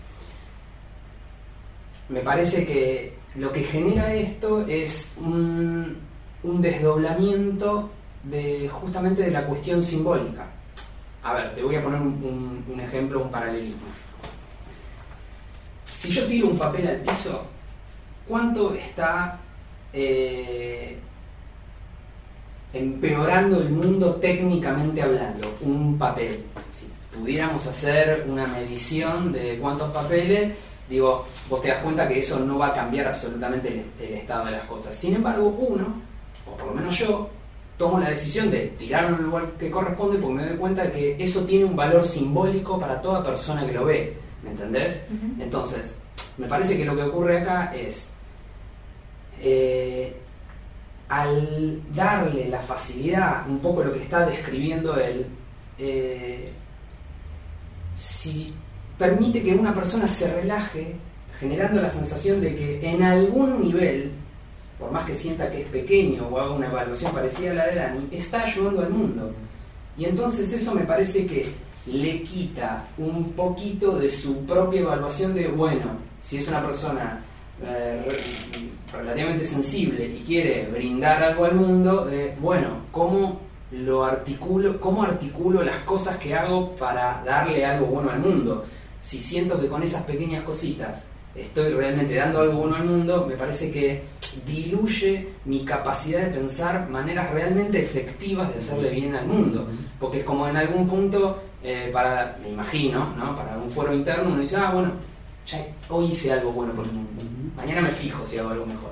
Me parece que lo que genera esto es un desdoblamiento justamente de la cuestión simbólica. A ver, te voy a poner un ejemplo, un paralelismo. Si yo tiro un papel al piso, ¿cuánto está empeorando el mundo técnicamente hablando? Un papel. Si pudiéramos hacer una medición de cuántos papeles, digo, vos te das cuenta que eso no va a cambiar absolutamente el estado de las cosas. Sin embargo, uno, o por lo menos yo, tomo la decisión de tirarlo en el lugar que corresponde porque me doy cuenta de que eso tiene un valor simbólico para toda persona que lo ve. ¿Me entendés? Uh-huh. Entonces, me parece que lo que ocurre acá es al darle la facilidad, un poco lo que está describiendo él, si permite que una persona se relaje, generando la sensación de que en algún nivel, por más que sienta que es pequeño o haga una evaluación parecida a la de Dani, está ayudando al mundo. Y entonces eso me parece que le quita un poquito de su propia evaluación de, bueno, si es una persona relativamente sensible y quiere brindar algo al mundo, de, bueno, ¿cómo articulo las cosas que hago para darle algo bueno al mundo? Si siento que con esas pequeñas cositas estoy realmente dando algo bueno al mundo, me parece que diluye mi capacidad de pensar maneras realmente efectivas de hacerle bien al mundo, porque es como en algún punto, me imagino, ¿no? Para un fuero interno uno dice, bueno, ya hoy hice algo bueno por el mundo, mañana me fijo si hago algo mejor.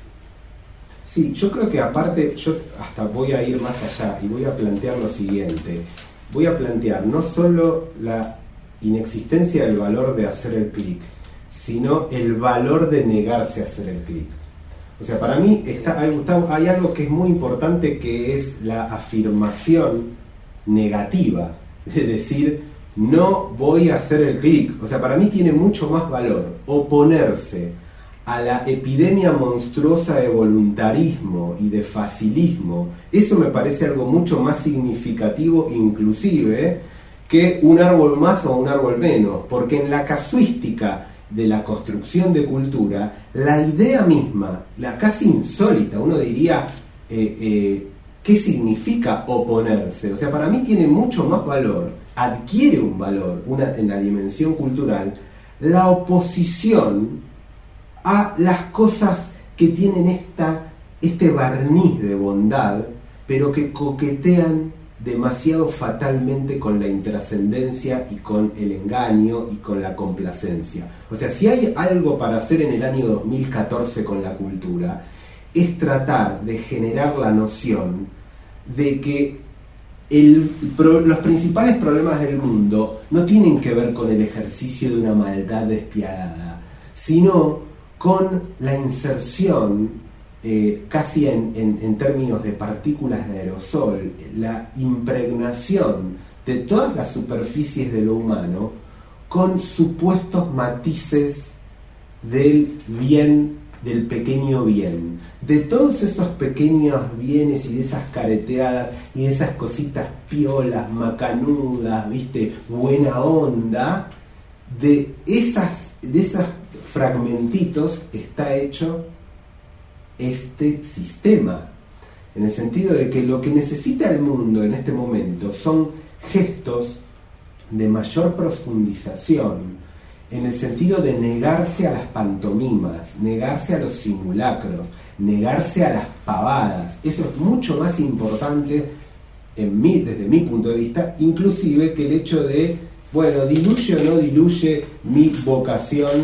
Sí, yo creo que aparte, yo hasta voy a ir más allá y voy a plantear lo siguiente. Voy a plantear no solo la inexistencia del valor de hacer el clic, sino el valor de negarse a hacer el clic. O sea, para mí hay algo que es muy importante, que es la afirmación negativa, de decir, no voy a hacer el clic. O sea, para mí tiene mucho más valor oponerse a la epidemia monstruosa de voluntarismo y de facilismo. Eso me parece algo mucho más significativo, inclusive, que un árbol más o un árbol menos, porque en la casuística de la construcción de cultura, la idea misma, la casi insólita, uno diría, ¿qué significa oponerse? O sea, para mí tiene mucho más valor, adquiere un valor en la dimensión cultural, la oposición a las cosas que tienen este barniz de bondad, pero que coquetean demasiado fatalmente con la intrascendencia y con el engaño y con la complacencia. O sea, si hay algo para hacer en el año 2014 con la cultura, es tratar de generar la noción de que los principales problemas del mundo no tienen que ver con el ejercicio de una maldad despiadada, sino con la inserción casi en términos de partículas de aerosol, la impregnación de todas las superficies de lo humano con supuestos matices del bien, del pequeño bien, de todos esos pequeños bienes y de esas careteadas y de esas cositas piolas, macanudas, ¿viste? Buena onda, de esos fragmentitos está hecho este sistema, en el sentido de que lo que necesita el mundo en este momento son gestos de mayor profundización, en el sentido de negarse a las pantomimas, negarse a los simulacros, negarse a las pavadas. Eso es mucho más importante desde mi punto de vista, inclusive que el hecho de, bueno, diluye o no diluye mi vocación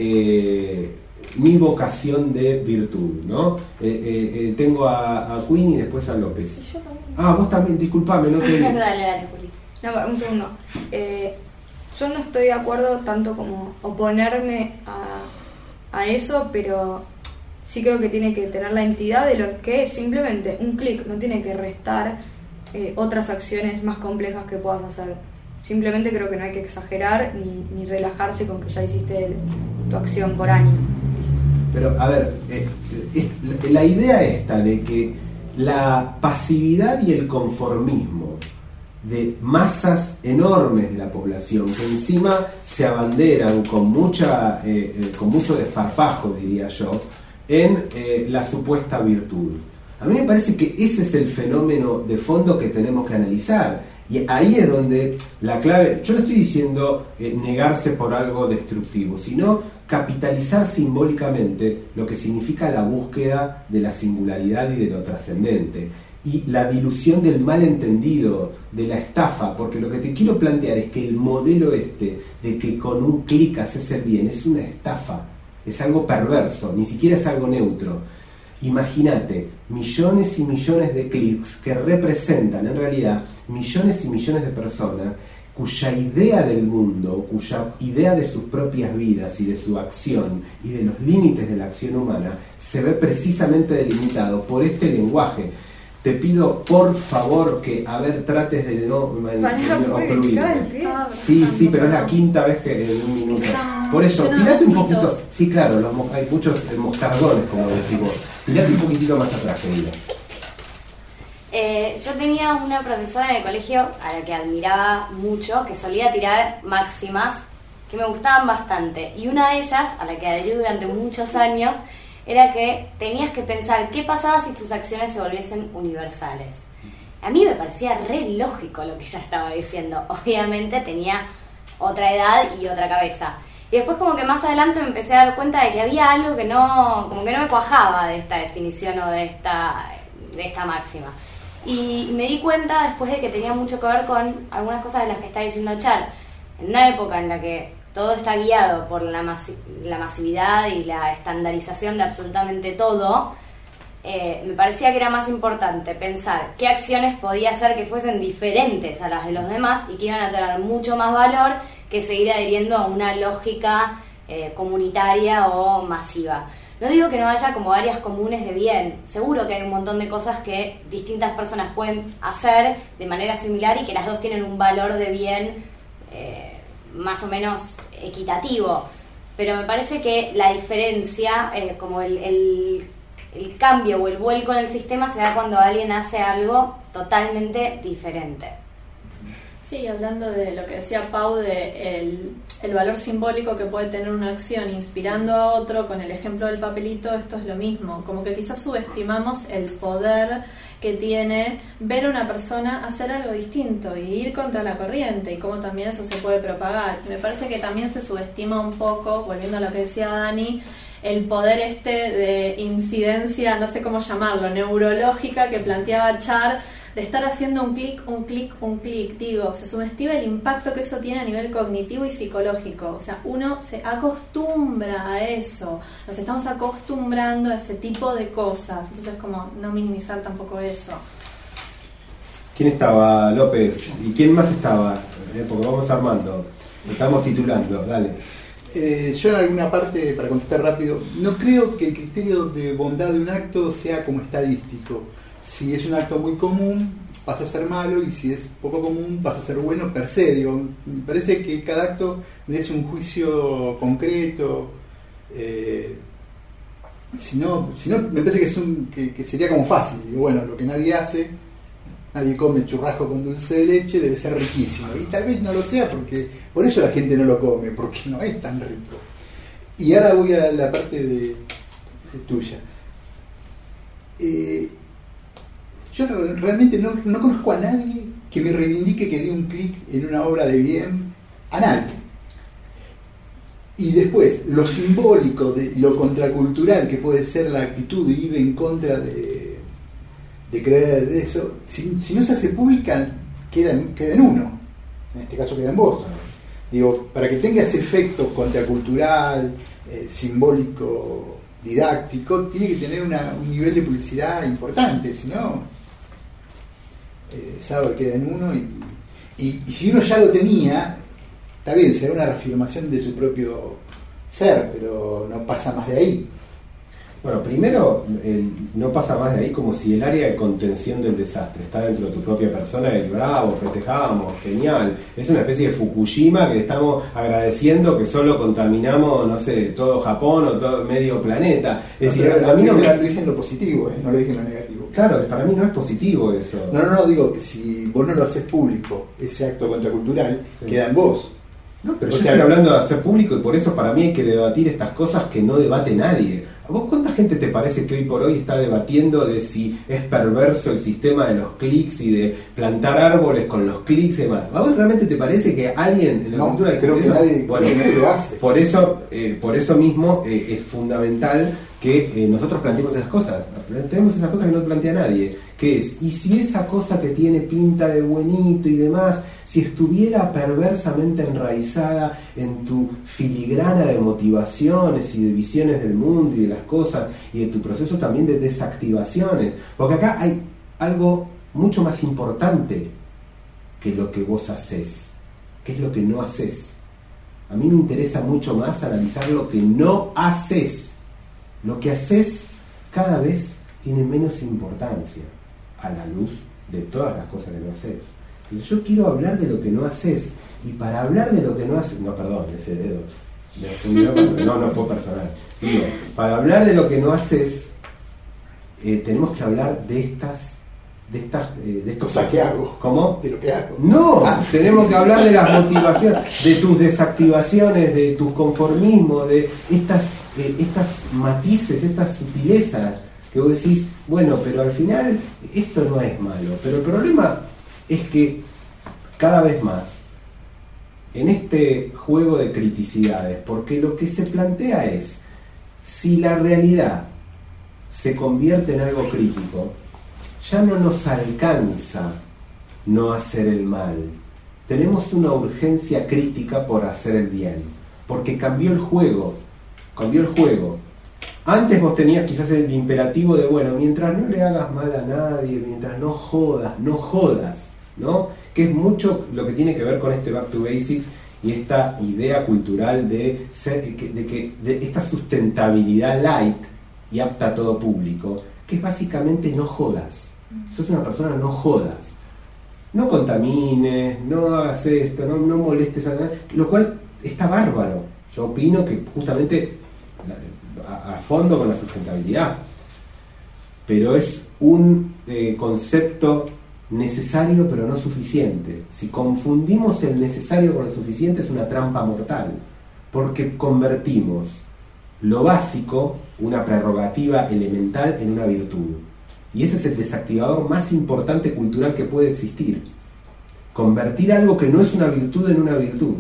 de virtud, ¿no? Tengo a Queen y después a López. Yo también. Ah, vos también, disculpame, no te... Dale, Juli. No, un segundo. Yo no estoy de acuerdo tanto como oponerme a eso, pero sí creo que tiene que tener la entidad de lo que es simplemente un clic, no tiene que restar otras acciones más complejas que puedas hacer. Simplemente creo que no hay que exagerar ni relajarse con que ya hiciste tu acción por año. Pero, a ver, la idea esta de que la pasividad y el conformismo de masas enormes de la población, que encima se abanderan con mucho desparpajo, diría yo, en la supuesta virtud. A mí me parece que ese es el fenómeno de fondo que tenemos que analizar. Y ahí es donde la clave, yo no estoy diciendo negarse por algo destructivo, sino capitalizar simbólicamente lo que significa la búsqueda de la singularidad y de lo trascendente. Y la dilución del malentendido, de la estafa, porque lo que te quiero plantear es que el modelo de que con un clic haces el bien es una estafa, es algo perverso, ni siquiera es algo neutro. Imagínate, millones y millones de clics que representan en realidad millones y millones de personas cuya idea del mundo, cuya idea de sus propias vidas y de su acción y de los límites de la acción humana se ve precisamente delimitado por este lenguaje. Te pido por favor que, trates de no ocluir. Sí, pero es la quinta vez que en un minuto. Por eso, tirate un poquito. Sí, claro, hay muchos moscardones, como decimos. Tirate un poquitito más atrás, querida. Yo tenía una profesora en el colegio a la que admiraba mucho, que solía tirar máximas que me gustaban bastante. Y una de ellas, a la que adherí durante muchos años, era que tenías que pensar qué pasaba si tus acciones se volviesen universales. A mí me parecía re lógico lo que ella estaba diciendo. Obviamente tenía otra edad y otra cabeza. Y después como que más adelante me empecé a dar cuenta de que había algo que no me cuajaba de esta definición o de esta máxima. Y me di cuenta después de que tenía mucho que ver con algunas cosas de las que está diciendo Char. En una época en la que todo está guiado por la masividad y la estandarización de absolutamente todo, me parecía que era más importante pensar qué acciones podía hacer que fuesen diferentes a las de los demás y que iban a tener mucho más valor que seguir adhiriendo a una lógica comunitaria o masiva. No digo que no haya como áreas comunes de bien, seguro que hay un montón de cosas que distintas personas pueden hacer de manera similar y que las dos tienen un valor de bien más o menos equitativo, pero me parece que la diferencia, como el cambio o el vuelco en el sistema se da cuando alguien hace algo totalmente diferente. Sí, hablando de lo que decía Pau, de el valor simbólico que puede tener una acción inspirando a otro, con el ejemplo del papelito, esto es lo mismo, como que quizás subestimamos el poder que tiene ver a una persona hacer algo distinto y ir contra la corriente y cómo también eso se puede propagar. Me parece que también se subestima un poco, volviendo a lo que decía Dani, el poder de incidencia, no sé cómo llamarlo, neurológica que planteaba Char, de estar haciendo un clic, digo, se subestima el impacto que eso tiene a nivel cognitivo y psicológico. O sea, uno se acostumbra a eso, nos estamos acostumbrando a ese tipo de cosas, entonces como no minimizar tampoco eso. ¿Quién estaba, López? ¿Y quién más estaba? Porque vamos armando, estamos titulando, dale. Yo en alguna parte, para contestar rápido, no creo que el criterio de bondad de un acto sea como estadístico. Si es un acto muy común, pasa a ser malo, y si es poco común, pasa a ser bueno per se. Digo, me parece que cada acto merece un juicio concreto. Si no, me parece que sería como fácil. Digo, bueno, lo que nadie hace, nadie come churrasco con dulce de leche, debe ser riquísimo. Y tal vez no lo sea, porque por eso la gente no lo come, porque no es tan rico. Y ahora voy a la parte de tuya. Yo realmente no conozco a nadie que me reivindique que dé un clic en una obra de bien, a nadie. Y después, lo simbólico, de lo contracultural que puede ser la actitud de ir en contra de creer de eso, si no se hace pública, queda en uno. En este caso queda en vos. Digo, para que tenga ese efecto contracultural, simbólico, didáctico, tiene que tener un nivel de publicidad importante, si no, sabe, queda en uno y si uno ya lo tenía, está bien, será una reafirmación de su propio ser, pero no pasa más de ahí. Bueno, primero, no pasa más de ahí como si el área de contención del desastre está dentro de tu propia persona, el bravo, festejamos, genial. Es una especie de Fukushima que estamos agradeciendo que solo contaminamos, no sé, todo Japón o todo medio planeta. Es decir, a mí lo dije en lo positivo, no lo dije en lo negativo. Claro, para mí no es positivo eso. No, digo que si vos no lo haces público, ese acto contracultural, sí, queda en vos. No, pero yo estoy hablando de hacer público y por eso para mí hay que debatir estas cosas que no debate nadie. ¿A vos cuánta gente te parece que hoy por hoy está debatiendo de si es perverso el sistema de los clics y de plantar árboles con los clics y demás? ¿A vos realmente te parece que alguien en la cultura de creo que nadie lo hace? Por eso mismo es fundamental que nosotros planteemos esas cosas. Planteemos esas cosas que no plantea nadie. Que es, y si esa cosa que tiene pinta de buenito y demás, si estuviera perversamente enraizada en tu filigrana de motivaciones y de visiones del mundo y de las cosas y de tu proceso también de desactivaciones, porque acá hay algo mucho más importante que lo que vos hacés, que es lo que no hacés. A mí me interesa mucho más analizar lo que no hacés. Lo que hacés cada vez tiene menos importancia a la luz de todas las cosas que no hacés. Entonces yo quiero hablar de lo que no haces, y para hablar de lo que no haces, no, perdón, ese dedo me ofendió, no fue personal. Digo, para hablar de lo que no haces, tenemos que hablar de estos cosas que hago. ¿Cómo? De lo que hago. No, tenemos que hablar de las motivaciones, de tus desactivaciones, de tus conformismos, de estas matices, estas sutilezas que vos decís, bueno, pero al final esto no es malo, pero el problema es que cada vez más en este juego de criticidades, porque lo que se plantea es, si la realidad se convierte en algo crítico, ya no nos alcanza no hacer el mal. Tenemos una urgencia crítica por hacer el bien, porque cambió el juego. Antes vos tenías quizás el imperativo de, bueno, mientras no le hagas mal a nadie, mientras no jodas, ¿no? Que es mucho lo que tiene que ver con este Back to Basics y esta idea cultural de esta sustentabilidad light y apta a todo público, que es básicamente no jodas. Sos una persona, no jodas. No contamines, no hagas esto, no molestes a nadie, lo cual está bárbaro. Yo opino que justamente a fondo con la sustentabilidad, pero es un concepto necesario pero no suficiente. Si confundimos el necesario con el suficiente, es una trampa mortal, porque convertimos lo básico, una prerrogativa elemental, en una virtud, y ese es el desactivador más importante cultural que puede existir: convertir algo que no es una virtud en una virtud.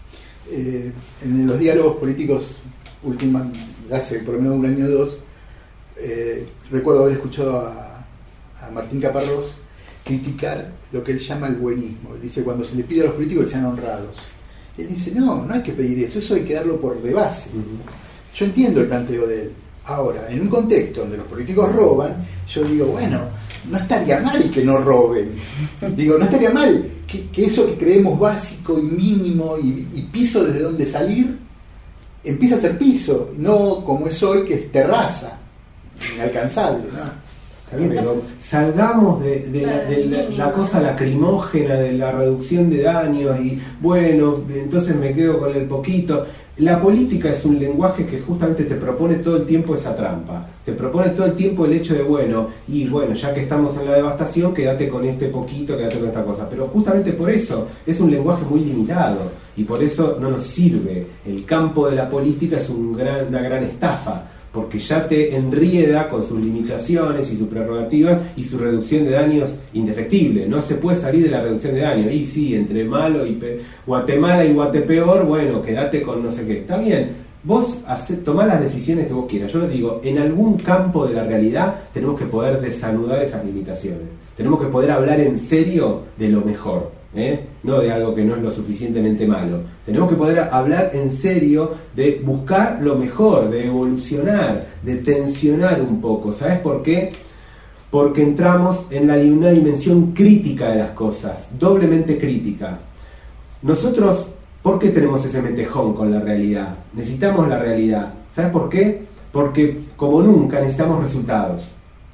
En los diálogos políticos hace por lo menos un año o dos, recuerdo haber escuchado a Martín Caparrós criticar lo que él llama el buenismo. Él dice, cuando se le pide a los políticos que sean honrados, él dice, no hay que pedir eso hay que darlo por de base. Yo entiendo el planteo de él. Ahora, en un contexto donde los políticos roban, yo digo, bueno, no estaría mal que no roben. Digo, no estaría mal que eso que creemos básico y mínimo y piso desde donde salir, empieza a ser piso, no como es hoy, que es terraza, inalcanzable, ¿no? Pero salgamos de la cosa lacrimógena de la reducción de daños y bueno, entonces me quedo con el poquito. La política es un lenguaje que justamente te propone todo el tiempo esa trampa, te propone todo el tiempo el hecho de bueno, ya que estamos en la devastación, quédate con este poquito, quédate con esta cosa, pero justamente por eso es un lenguaje muy limitado y por eso no nos sirve. El campo de la política es una gran estafa, porque ya te enrieda con sus limitaciones y sus prerrogativas y su reducción de daños indefectible. No se puede salir de la reducción de daños. Y sí, entre malo y Guatemala y Guatepeor, bueno, quédate con no sé qué. Está bien, Vos tomá las decisiones que vos quieras. Yo les digo, en algún campo de la realidad tenemos que poder desanudar esas limitaciones. Tenemos que poder hablar en serio de lo mejor, no de algo que no es lo suficientemente malo. Tenemos que poder hablar en serio de buscar lo mejor, de evolucionar, de tensionar un poco. ¿Sabes por qué? Porque entramos en una dimensión crítica de las cosas, doblemente crítica. Nosotros, ¿por qué tenemos ese metejón con la realidad? Necesitamos la realidad. ¿Sabes por qué? Porque como nunca necesitamos resultados.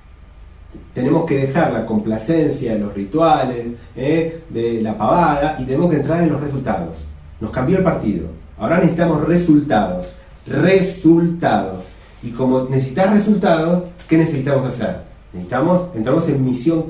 Tenemos que dejar la complacencia de los rituales, de la pavada, y tenemos que entrar en los resultados. Nos cambió el partido. Ahora necesitamos resultados. Resultados. Y como necesitas resultados, ¿qué necesitamos hacer? Entramos en misión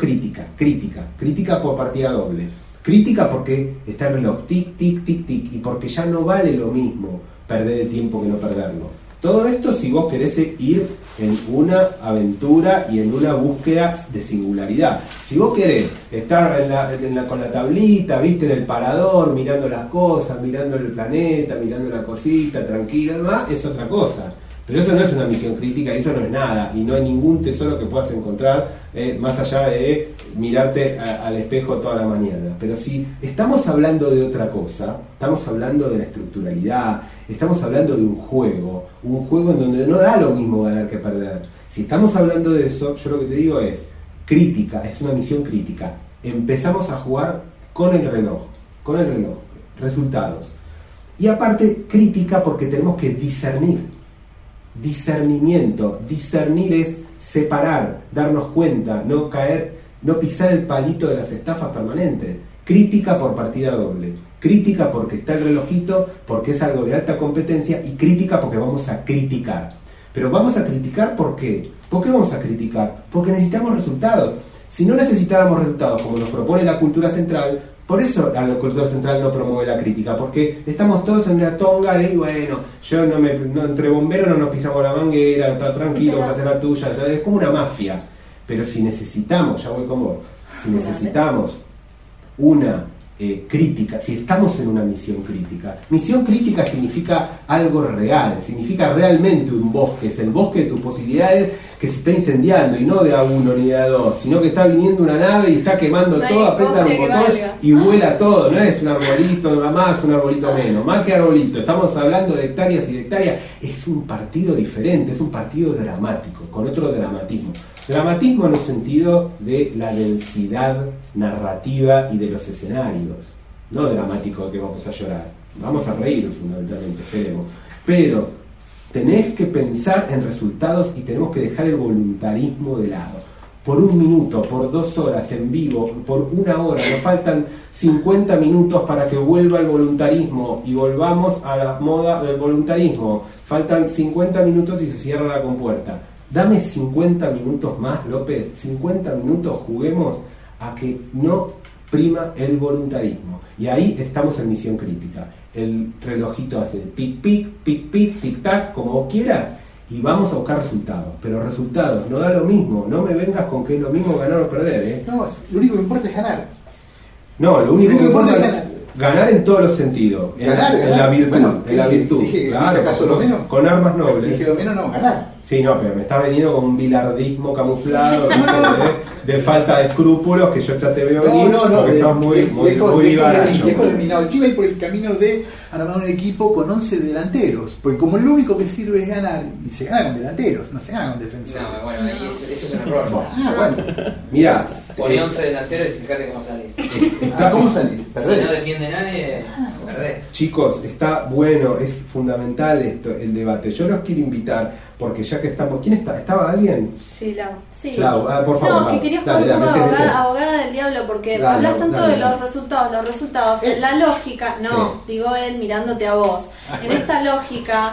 crítica por partida doble. Crítica porque está el reloj, tic, tic, tic, tic, y porque ya no vale lo mismo perder el tiempo que no perderlo. Todo esto si vos querés ir en una aventura y en una búsqueda de singularidad. Si vos querés estar con la tablita, viste, en el parador, mirando las cosas, mirando el planeta, mirando la cosita, tranquila, demás, es otra cosa. Pero eso no es una misión crítica, eso no es nada, y no hay ningún tesoro que puedas encontrar más allá de mirarte al espejo toda la mañana. Pero si estamos hablando de otra cosa, estamos hablando de la estructuralidad, estamos hablando de un juego en donde no da lo mismo ganar que perder. Si estamos hablando de eso, yo lo que te digo es crítica, es una misión crítica. Empezamos a jugar con el reloj, resultados. Y aparte, crítica porque tenemos que discernir. Discernimiento. Discernir es separar, darnos cuenta, no caer, no pisar el palito de las estafas permanentes. Crítica por partida doble. Crítica porque está el relojito, porque es algo de alta competencia, y crítica porque vamos a criticar. Pero vamos a criticar ¿por qué? ¿Por qué vamos a criticar? Porque necesitamos resultados. Si no necesitáramos resultados como nos propone la cultura central, por eso la cultura central no promueve la crítica, porque estamos todos en una tonga de, bueno, yo entre bomberos no nos pisamos la manguera, está tranquilo, vas a hacer la tuya, es como una mafia. Pero si necesitamos, ya voy con vos, si necesitamos una crítica, si estamos en una misión crítica significa algo real, significa realmente un bosque, es el bosque de tus posibilidades que se está incendiando, y no de a uno ni de a dos, sino que está viniendo una nave y está quemando todo, aprieta un botón y vuela todo, no es un arbolito más, un arbolito menos, más que arbolito, estamos hablando de hectáreas y de hectáreas. Es un partido diferente, es un partido dramático, con otro dramatismo. Dramatismo en el sentido de la densidad narrativa y de los escenarios, no dramático que vamos a llorar, vamos a reír fundamentalmente, esperemos, pero tenés que pensar en resultados y tenemos que dejar el voluntarismo de lado. Por 1 minuto, por 2 horas en vivo, por 1 hora, nos faltan 50 minutos para que vuelva el voluntarismo y volvamos a la moda del voluntarismo. Faltan 50 minutos y se cierra la compuerta. Dame 50 minutos más, López, 50 minutos, juguemos a que no prima el voluntarismo. Y ahí estamos en misión crítica. El relojito hace pic, pic, pic, pic, tic, tac, como vos quieras, y vamos a buscar resultados. Pero resultados, no da lo mismo, no me vengas con que es lo mismo ganar o perder, No, lo único que importa es ganar. No, lo único que importa es ganar en todos los sentidos, en la virtud, bueno, en la virtud. Claro, ¿acaso lo menos? Con armas nobles. Dije lo menos, no, ganar. Sí, no, pero me está veniendo con un bilardismo camuflado, de falta de escrúpulos, que yo ya te veo venir, porque sos muy vivaracho. Lejos de mi no, yo voy por el camino de armar un equipo con 11 delanteros, porque como lo único que sirve es ganar, y se gana con delanteros, no se gana con defensores. No, bueno, ahí eso es un error. Bueno. Mirá, poné 11 delanteros y fíjate cómo salís. ¿Cómo salís? Si no defiende nadie, perdés. Chicos, está bueno, es fundamental esto, el debate. Yo los quiero invitar, porque ya que estamos... ¿Quién está? ¿Estaba alguien? Sí, Lau. Sí. Lau, por favor. No, que quería jugar un poco de abogada del diablo, porque hablas tanto de los resultados. La lógica, digo él mirándote a vos. En esta lógica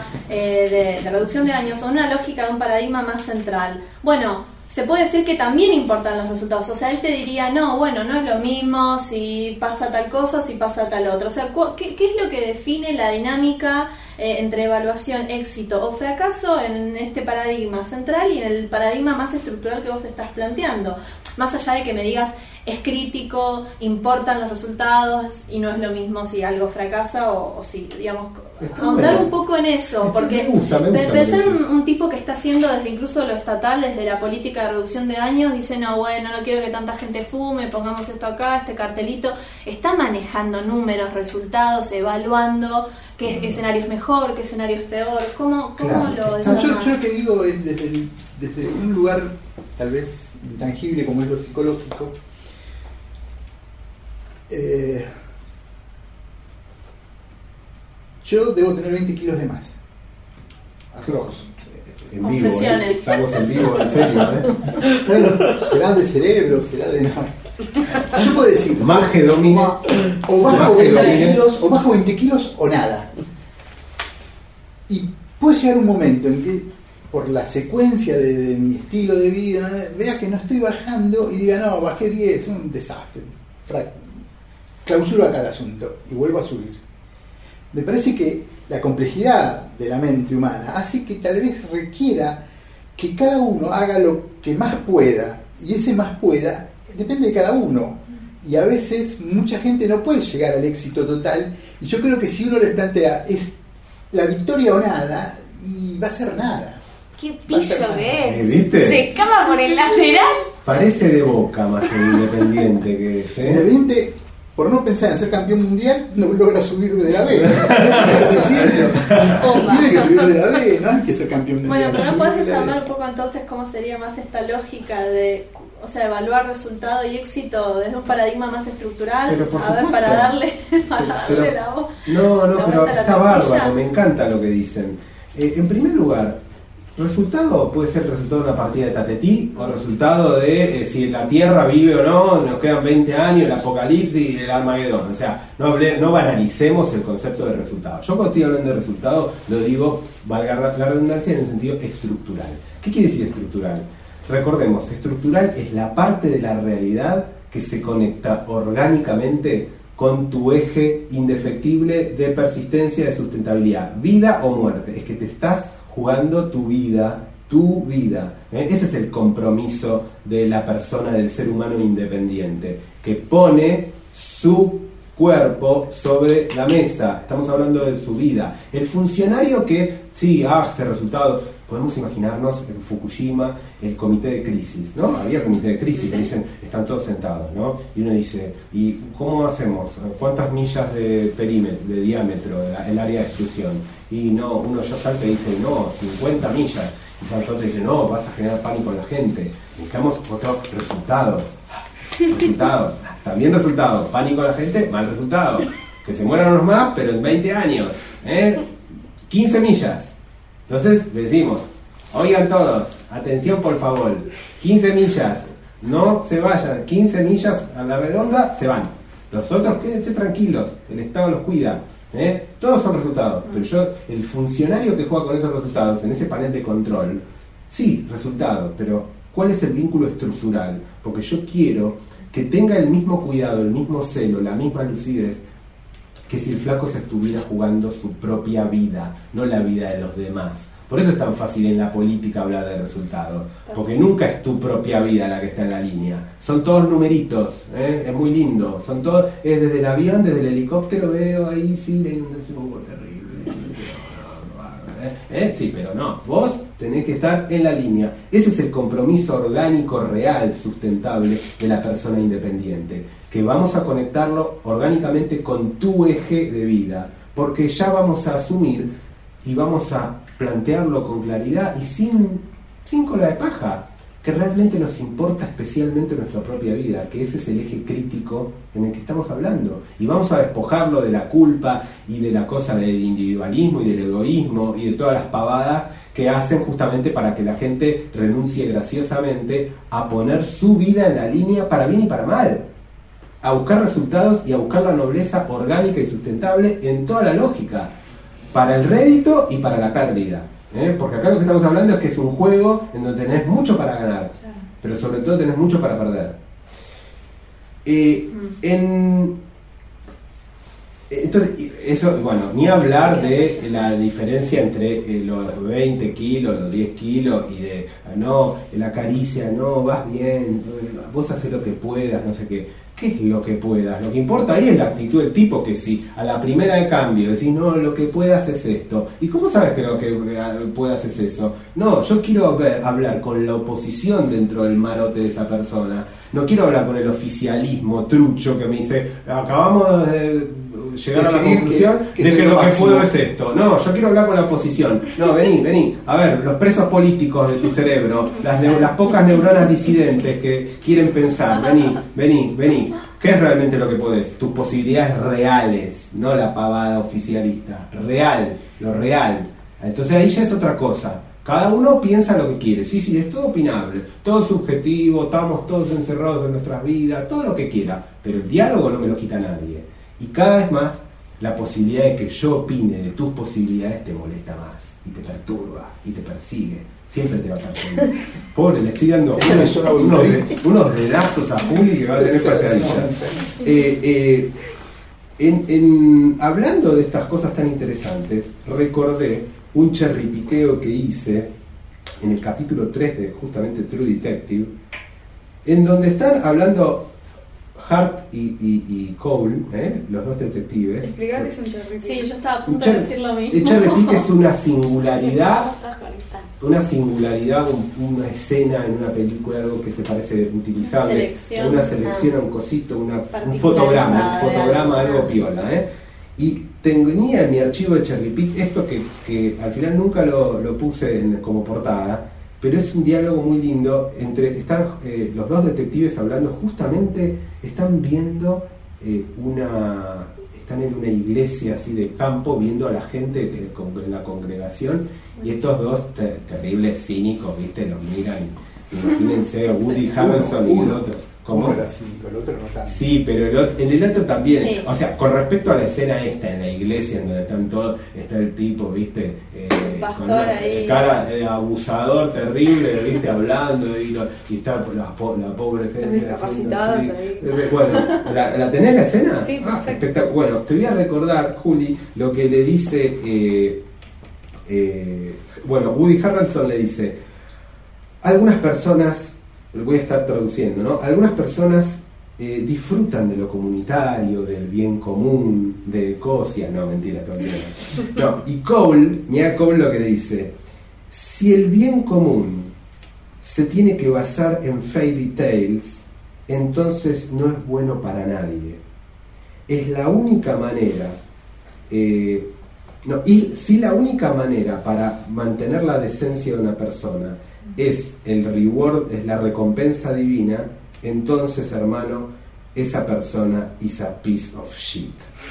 de reducción de años, o una lógica de un paradigma más central. Bueno, se puede decir que también importan los resultados. O sea, él te diría, no es lo mismo si pasa tal cosa, si pasa tal otra. O sea, ¿qué es lo que define la dinámica entre evaluación, éxito o fracaso en este paradigma central y en el paradigma más estructural que vos estás planteando? Más allá de que me digas, es crítico, importan los resultados y no es lo mismo si algo fracasa o si, digamos, ahondar un poco en eso, porque me gusta pensar un tipo que está haciendo desde incluso lo estatal, desde la política de reducción de daños, dice no, bueno, no quiero que tanta gente fume, pongamos esto acá, este cartelito, está manejando números, resultados, evaluando qué escenario es mejor, qué escenario es peor, ¿cómo lo desarmas? Yo lo que digo es desde un lugar tal vez intangible como es lo psicológico. Yo debo tener 20 kilos de más. En vivo, estamos en vivo, en serio. Bueno, será del cerebro, será de... Yo puedo decir más que domine o bajo 20 kilos, o bajo 20 kilos o nada. Y puede llegar un momento en que por la secuencia de mi estilo de vida vea que no estoy bajando y diga no, bajé 10, es un desastre, clausuro acá el asunto y vuelvo a subir. Me parece que la complejidad de la mente humana hace que tal vez requiera que cada uno haga lo que más pueda, y ese más pueda depende de cada uno, y a veces mucha gente no puede llegar al éxito total, y yo creo que si uno les plantea es la victoria o nada, y va a ser nada. Qué pillo que es. ¿Viste? Se escapa por el lateral. Parece de Boca más que Independiente que es, ¿eh? Independiente, por no pensar en ser campeón mundial, no logra subir de la B. Eso me está diciendo. Tiene que subir de la B, no hay que ser campeón mundial. Bueno, pero ¿no podés desarmar un poco entonces cómo sería más esta lógica de, o sea, evaluar resultado y éxito desde un paradigma más estructural? Pero por a ver, supuesto. para darle la voz. No, pero vuelta a la está tortilla. bárbaro, me encanta lo que dicen. En primer lugar, resultado puede ser el resultado de una partida de tatetí o resultado de si la Tierra vive o no, nos quedan 20 años, el apocalipsis y el Armagedón. O sea, no banalicemos el concepto de resultado. Yo cuando estoy hablando de resultado lo digo, valga la redundancia, en el sentido estructural. ¿Qué quiere decir estructural? Recordemos, estructural es la parte de la realidad que se conecta orgánicamente con tu eje indefectible de persistencia, de sustentabilidad, vida o muerte. Es que te estás jugando tu vida. Ese es el compromiso de la persona, del ser humano independiente, que pone su cuerpo sobre la mesa. Estamos hablando de su vida. El funcionario que, sí, hace resultados. Podemos imaginarnos en Fukushima el comité de crisis, ¿no? Había comité de crisis, que dicen, están todos sentados, ¿no? Y uno dice, ¿y cómo hacemos? ¿Cuántas millas de perímetro, de diámetro, el área de exclusión? Y no, uno ya salta y dice, no, 50 millas. Y salta otro y dice, no, vas a generar pánico en la gente. Buscamos otro resultado. También resultado. Pánico en la gente, mal resultado. Que se mueran unos más, pero en 20 años. 15 millas. Entonces decimos, oigan todos, atención por favor, 15 millas, no se vayan, 15 millas a la redonda se van. Los otros quédense tranquilos, el Estado los cuida. Todos son resultados, pero el funcionario que juega con esos resultados en ese panel de control, sí, resultado, pero ¿cuál es el vínculo estructural? Porque yo quiero que tenga el mismo cuidado, el mismo celo, la misma lucidez, que si el flaco se estuviera jugando su propia vida, no la vida de los demás. Por eso es tan fácil en la política hablar de resultados, porque nunca es tu propia vida la que está en la línea. Son todos numeritos, es muy lindo. Son todos, es desde el avión, desde el helicóptero, veo ahí, sí, la inundación, terrible. Sí, pero no, vos tenés que estar en la línea. Ese es el compromiso orgánico, real, sustentable de la persona independiente, que vamos a conectarlo orgánicamente con tu eje de vida, porque ya vamos a asumir y vamos a plantearlo con claridad y sin cola de paja, que realmente nos importa especialmente nuestra propia vida, que ese es el eje crítico en el que estamos hablando, y vamos a despojarlo de la culpa y de la cosa del individualismo y del egoísmo y de todas las pavadas que hacen justamente para que la gente renuncie graciosamente a poner su vida en la línea para bien y para mal, a buscar resultados y a buscar la nobleza orgánica y sustentable en toda la lógica, para el rédito y para la pérdida. Porque acá lo que estamos hablando es que es un juego en donde tenés mucho para ganar, pero sobre todo tenés mucho para perder. Entonces, eso, bueno, ni hablar de la diferencia entre los 20 kilos, los 10 kilos y de, no, la caricia, no, vas bien, vos haces lo que puedas, no sé qué. ¿Qué es lo que puedas? Lo que importa ahí es la actitud del tipo, que si a la primera de cambio decís, no, lo que puedas es esto. ¿Y cómo sabes que lo que puedas es eso? No, yo quiero hablar con la oposición dentro del marote de esa persona. No quiero hablar con el oficialismo trucho que me dice, acabamos de llegar a la conclusión de que lo que puedo es esto. No, yo quiero hablar con la oposición. No, vení. A ver, los presos políticos de tu cerebro, las pocas neuronas disidentes que quieren pensar, vení. ¿Qué es realmente lo que podés? Tus posibilidades reales, no la pavada oficialista. Real, lo real. Entonces ahí ya es otra cosa. Cada uno piensa lo que quiere. Sí, es todo opinable, todo subjetivo, estamos todos encerrados en nuestras vidas, todo lo que quiera. Pero el diálogo no me lo quita nadie. Y cada vez más la posibilidad de que yo opine de tus posibilidades te molesta más, y te perturba, y te persigue. Siempre te va a perseguir. Pobre, le estoy dando unos dedazos a Juli que va a tener pesadillas. Hablando de estas cosas tan interesantes, recordé un cherripiqueo que hice en el capítulo 3 de justamente True Detective, en donde están hablando Hart y Cole, los dos detectives. Explicar que es un cherry pick. Sí, yo estaba a punto de decir lo mismo. El cherry pick es una singularidad, una escena en una película, algo que te parece utilizable, una selección, un cosito, un fotograma, algo piola, Y tenía en mi archivo de cherry pick esto que al final nunca lo puse como portada, pero es un diálogo muy lindo están los dos detectives hablando, justamente están viendo están en una iglesia así de campo, viendo a la gente en la congregación, y estos dos terribles cínicos, viste, los miran, imagínense a Woody Harrelson y el otro. ¿Cómo era cínico? El otro no tanto. Sí, pero en el otro también. Sí. O sea, con respecto a la escena esta en la iglesia, en donde están todos, está el tipo, viste, pastor con una ahí, cara abusador, terrible, viste, hablando, y está la pobre gente discapacitados ahí. Bueno, ¿la tenés la escena? Sí, perfecto. Espectacular. Bueno, te voy a recordar, Juli, lo que le dice Woody Harrelson le dice: algunas personas, voy a estar traduciendo, ¿no? Algunas personas disfrutan de lo comunitario, del bien común, de Cosia, no, mentira, todavía no. Y mira Cole lo que dice: si el bien común se tiene que basar en fairy tales, entonces no es bueno para nadie. Es la única manera, si la única manera para mantener la decencia de una persona es el reward, es la recompensa divina, entonces, hermano, esa persona is a piece of shit.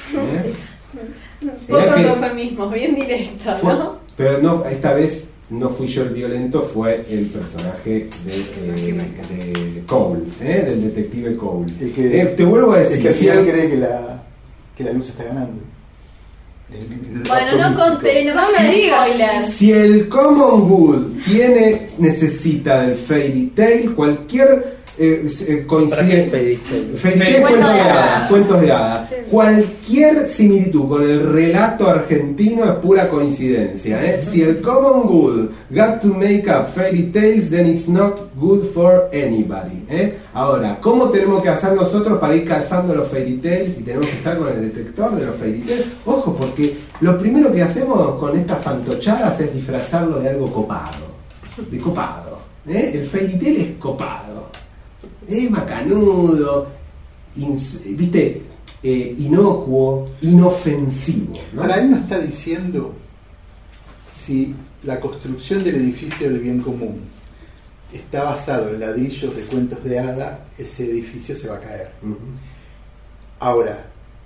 Pocos eufemismos, bien directos, ¿no? Pero no, esta vez no fui yo el violento, fue el personaje de Cole, del detective Cole. Te vuelvo a decir, el que al final cree que la luz está ganando. Bueno, no conté, no me digas. Si el common good necesita del fairy tale, cualquier coincidencia, cuentos de hadas, cualquier similitud con el relato argentino es pura coincidencia. Si el common good got to make up fairy tales, then it's not good for anybody. Ahora, ¿cómo tenemos que hacer nosotros para ir cazando los fairy tales? Y tenemos que estar con el detector de los fairy tales. Ojo, porque lo primero que hacemos con estas fantochadas es disfrazarlo de algo copado. De copado. El fairy tale es copado. Es macanudo, viste, inocuo, inofensivo, ¿no? Ahora, él no está diciendo si la construcción del edificio del bien común está basado en ladrillos de cuentos de hada, ese edificio se va a caer. Uh-huh. Ahora,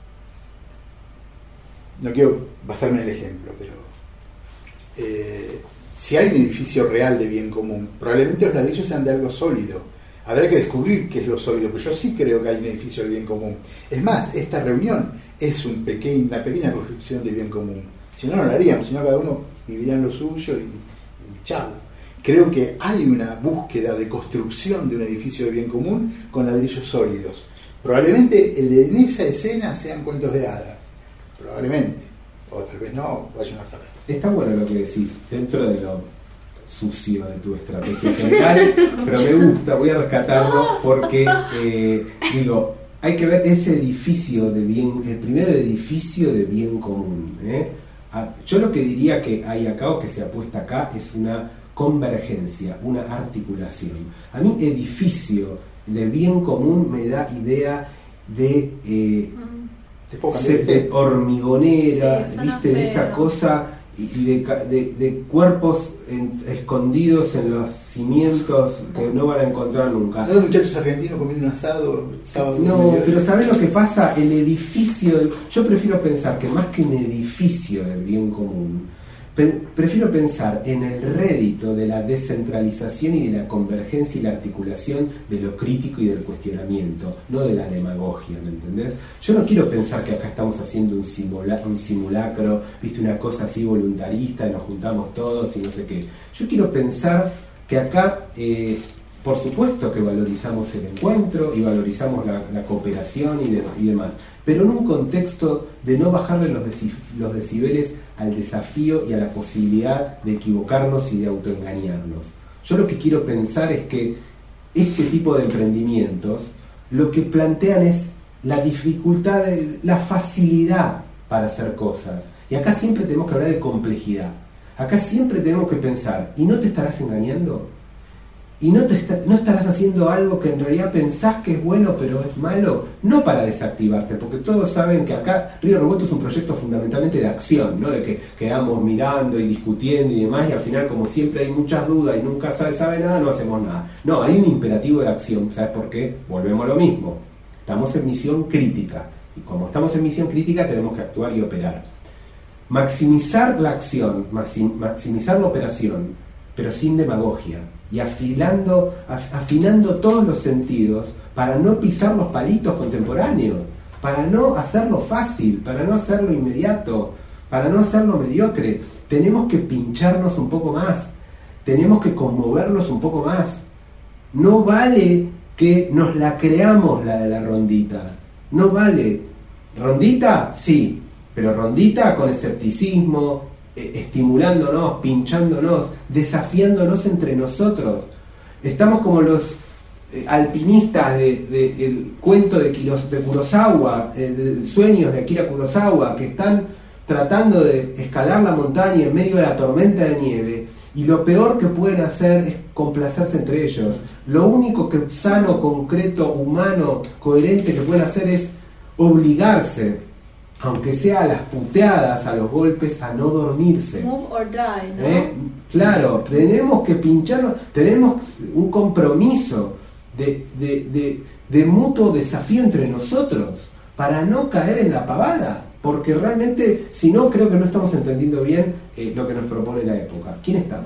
no quiero basarme en el ejemplo, pero si hay un edificio real de bien común, probablemente los ladrillos sean de algo sólido. Habrá que descubrir qué es lo sólido, pero yo sí creo que hay un edificio de bien común. Es más, esta reunión es una pequeña construcción de bien común. Si no, no lo haríamos, si no cada uno viviría en lo suyo y chao. Creo que hay una búsqueda de construcción de un edificio de bien común con ladrillos sólidos. Probablemente en esa escena sean cuentos de hadas, Probablemente. O tal vez no, vaya uno a saber. Está bueno lo que decís, dentro de lo sucio de tu estrategia general, pero me gusta, voy a rescatarlo porque, digo, hay que ver ese edificio de bien, el primer edificio de bien común. Yo lo que diría que hay acá o que se apuesta acá es una convergencia, una articulación. A mí edificio de bien común me da idea de hormigonera, Sí, ¿viste? De esta cosa y de cuerpos escondidos en los cimientos que no van a encontrar nunca. Dos muchachos argentinos comiendo un asado sábado. No, pero ¿sabés lo que pasa? El edificio, yo prefiero pensar que más que un edificio del bien común, prefiero pensar en el rédito de la descentralización y de la convergencia y la articulación de lo crítico y del cuestionamiento, no de la demagogia, ¿me entendés? Yo no quiero pensar que acá estamos haciendo un simulacro, viste, una cosa así voluntarista, y nos juntamos todos y no sé qué. Yo quiero pensar que acá, por supuesto que valorizamos el encuentro y valorizamos la cooperación y demás, pero en un contexto de no bajarle los decibeles al desafío y a la posibilidad de equivocarnos y de autoengañarnos. Yo lo que quiero pensar es que este tipo de emprendimientos lo que plantean es la dificultad, la facilidad para hacer cosas. Y acá siempre tenemos que hablar de complejidad. Acá siempre tenemos que pensar, ¿y no te estarás engañando? ¿Y no estarás haciendo algo que en realidad pensás que es bueno pero es malo? No para desactivarte, porque todos saben que acá Río Revuelto es un proyecto fundamentalmente de acción, no de que quedamos mirando y discutiendo y demás, y al final, como siempre hay muchas dudas y nunca sabe nada, no hacemos nada. No, hay un imperativo de acción. ¿Sabes por qué? Volvemos a lo mismo. Estamos en misión crítica, y como estamos en misión crítica tenemos que actuar y operar. Maximizar la acción, maximizar la operación, pero sin demagogia, y afinando todos los sentidos para no pisar los palitos contemporáneos, para no hacerlo fácil, para no hacerlo inmediato, para no hacerlo mediocre. Tenemos que pincharnos un poco más, tenemos que conmovernos un poco más. No vale que nos la creamos la de la rondita, no vale. ¿Rondita? Sí, pero rondita con escepticismo, estimulándonos, pinchándonos, desafiándonos entre nosotros. Estamos como los alpinistas del cuento de Kurosawa, de Sueños de Akira Kurosawa, que están tratando de escalar la montaña en medio de la tormenta de nieve, y lo peor que pueden hacer es complacerse entre ellos. Lo único que sano, concreto, humano, coherente que pueden hacer es obligarse, aunque sea a las puteadas, a los golpes, a no dormirse. Move or die, ¿no? Claro, tenemos que pincharnos, tenemos un compromiso de mutuo desafío entre nosotros para no caer en la pavada, porque realmente, si no, creo que no estamos entendiendo bien lo que nos propone la época. ¿Quién está?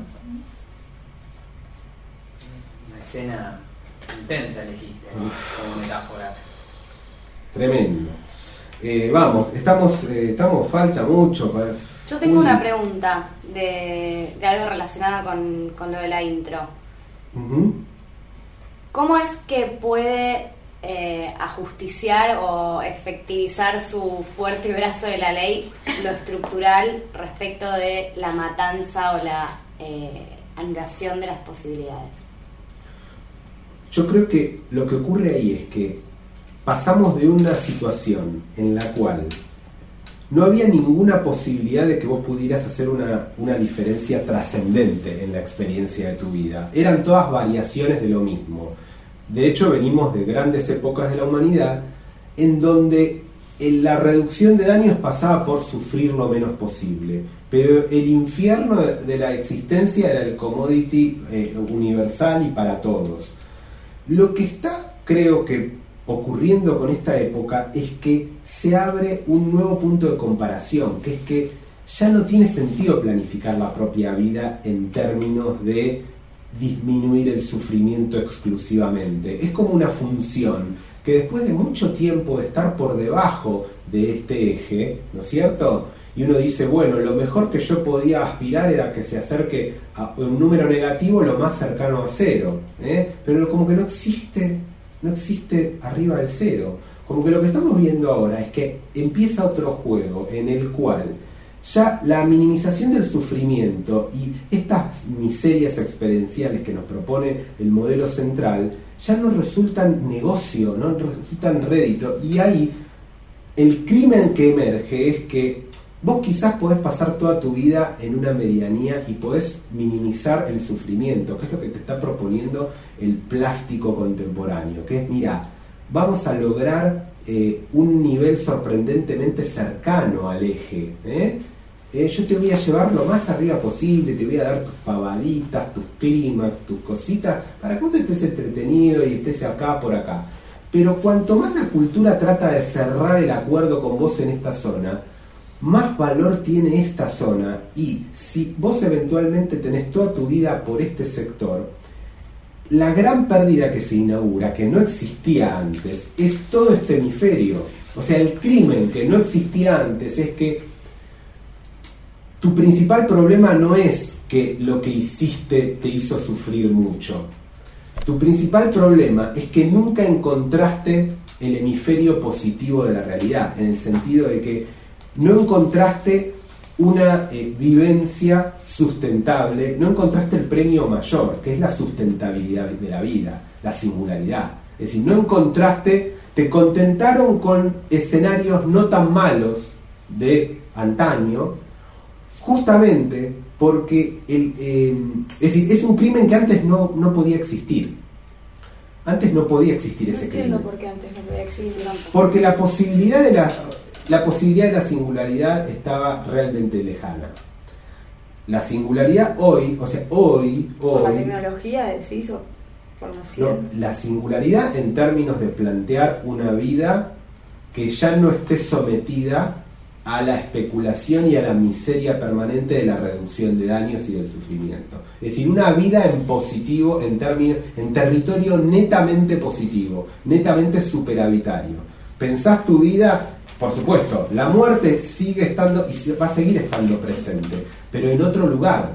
Una escena intensa elegiste como metáfora. Tremendo. Vamos, estamos, falta mucho para... Yo tengo una pregunta de algo relacionado con lo de la intro. Uh-huh. ¿Cómo es que puede ajusticiar o efectivizar su fuerte brazo de la ley lo estructural respecto de la matanza o la anulación de las posibilidades? Yo creo que lo que ocurre ahí es que pasamos de una situación en la cual no había ninguna posibilidad de que vos pudieras hacer una diferencia trascendente en la experiencia de tu vida. Eran todas variaciones de lo mismo. De hecho, venimos de grandes épocas de la humanidad en donde la reducción de daños pasaba por sufrir lo menos posible. Pero el infierno de la existencia era el commodity universal y para todos. Lo que está, creo que, ocurriendo con esta época es que se abre un nuevo punto de comparación, que es que ya no tiene sentido planificar la propia vida en términos de disminuir el sufrimiento exclusivamente. Es como una función que después de mucho tiempo de estar por debajo de este eje, ¿no es cierto? Y uno dice, bueno, lo mejor que yo podía aspirar era que se acerque a un número negativo lo más cercano a cero, pero como que no existe arriba del cero. Como que lo que estamos viendo ahora es que empieza otro juego en el cual ya la minimización del sufrimiento y estas miserias experienciales que nos propone el modelo central ya no resultan negocio, no resultan rédito, y ahí el crimen que emerge es que vos quizás podés pasar toda tu vida en una medianía y podés minimizar el sufrimiento, que es lo que te está proponiendo el plástico contemporáneo, que es, mira, vamos a lograr un nivel sorprendentemente cercano al eje, yo te voy a llevar lo más arriba posible, te voy a dar tus pavaditas, tus clímax, tus cositas, para que vos estés entretenido y estés acá por acá. Pero cuanto más la cultura trata de cerrar el acuerdo con vos en esta zona, más valor tiene esta zona, y si vos eventualmente tenés toda tu vida por este sector, la gran pérdida que se inaugura, que no existía antes, es todo este hemisferio. O sea, el crimen que no existía antes es que tu principal problema no es que lo que hiciste te hizo sufrir mucho. Tu principal problema es que nunca encontraste el hemisferio positivo de la realidad, en el sentido de que no encontraste una vivencia sustentable, no encontraste el premio mayor, que es la sustentabilidad de la vida, la singularidad. Es decir, no encontraste, te contentaron con escenarios no tan malos de antaño, justamente porque es decir, es un crimen que antes no podía existir. Antes no podía existir ese crimen. No entiendo por qué antes no podía existir. Porque la posibilidad de la singularidad estaba realmente lejana. La singularidad hoy, o sea, hoy... ¿Por la tecnología decís o por la ciencia? No, la singularidad en términos de plantear una vida que ya no esté sometida a la especulación y a la miseria permanente de la reducción de daños y del sufrimiento. Es decir, una vida en positivo, en territorio netamente positivo, netamente superavitario. Pensás tu vida, por supuesto, la muerte sigue estando y va a seguir estando presente, pero en otro lugar.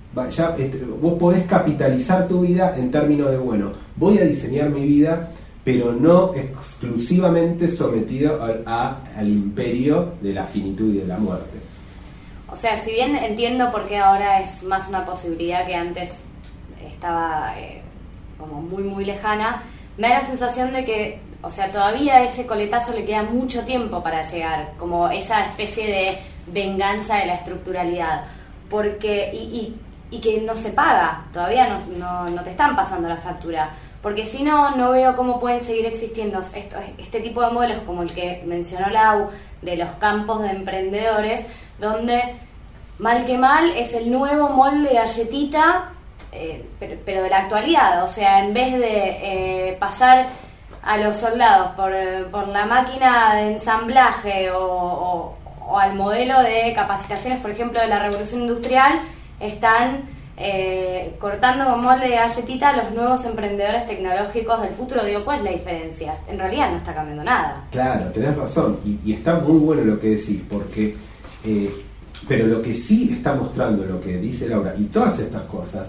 Vos podés capitalizar tu vida en términos de, bueno, voy a diseñar mi vida, pero no exclusivamente sometido al imperio de la finitud y de la muerte. O sea, si bien entiendo por qué ahora es más una posibilidad que antes estaba como muy muy lejana, me da la sensación de que, o sea, todavía a ese coletazo le queda mucho tiempo para llegar, como esa especie de venganza de la estructuralidad, porque y que no se paga, todavía no te están pasando la factura. Porque si no veo cómo pueden seguir existiendo este tipo de modelos como el que mencionó Lau, de los campos de emprendedores, donde mal que mal es el nuevo molde de galletita, pero de la actualidad. O sea, en vez de pasar a los soldados por la máquina de ensamblaje o al modelo de capacitaciones, por ejemplo, de la revolución industrial, están cortando con molde de galletita a los nuevos emprendedores tecnológicos del futuro. Digo, ¿cuál es la diferencia? En realidad no está cambiando nada. Claro, tenés razón, y está muy bueno lo que decís, porque pero lo que sí está mostrando lo que dice Laura y todas estas cosas,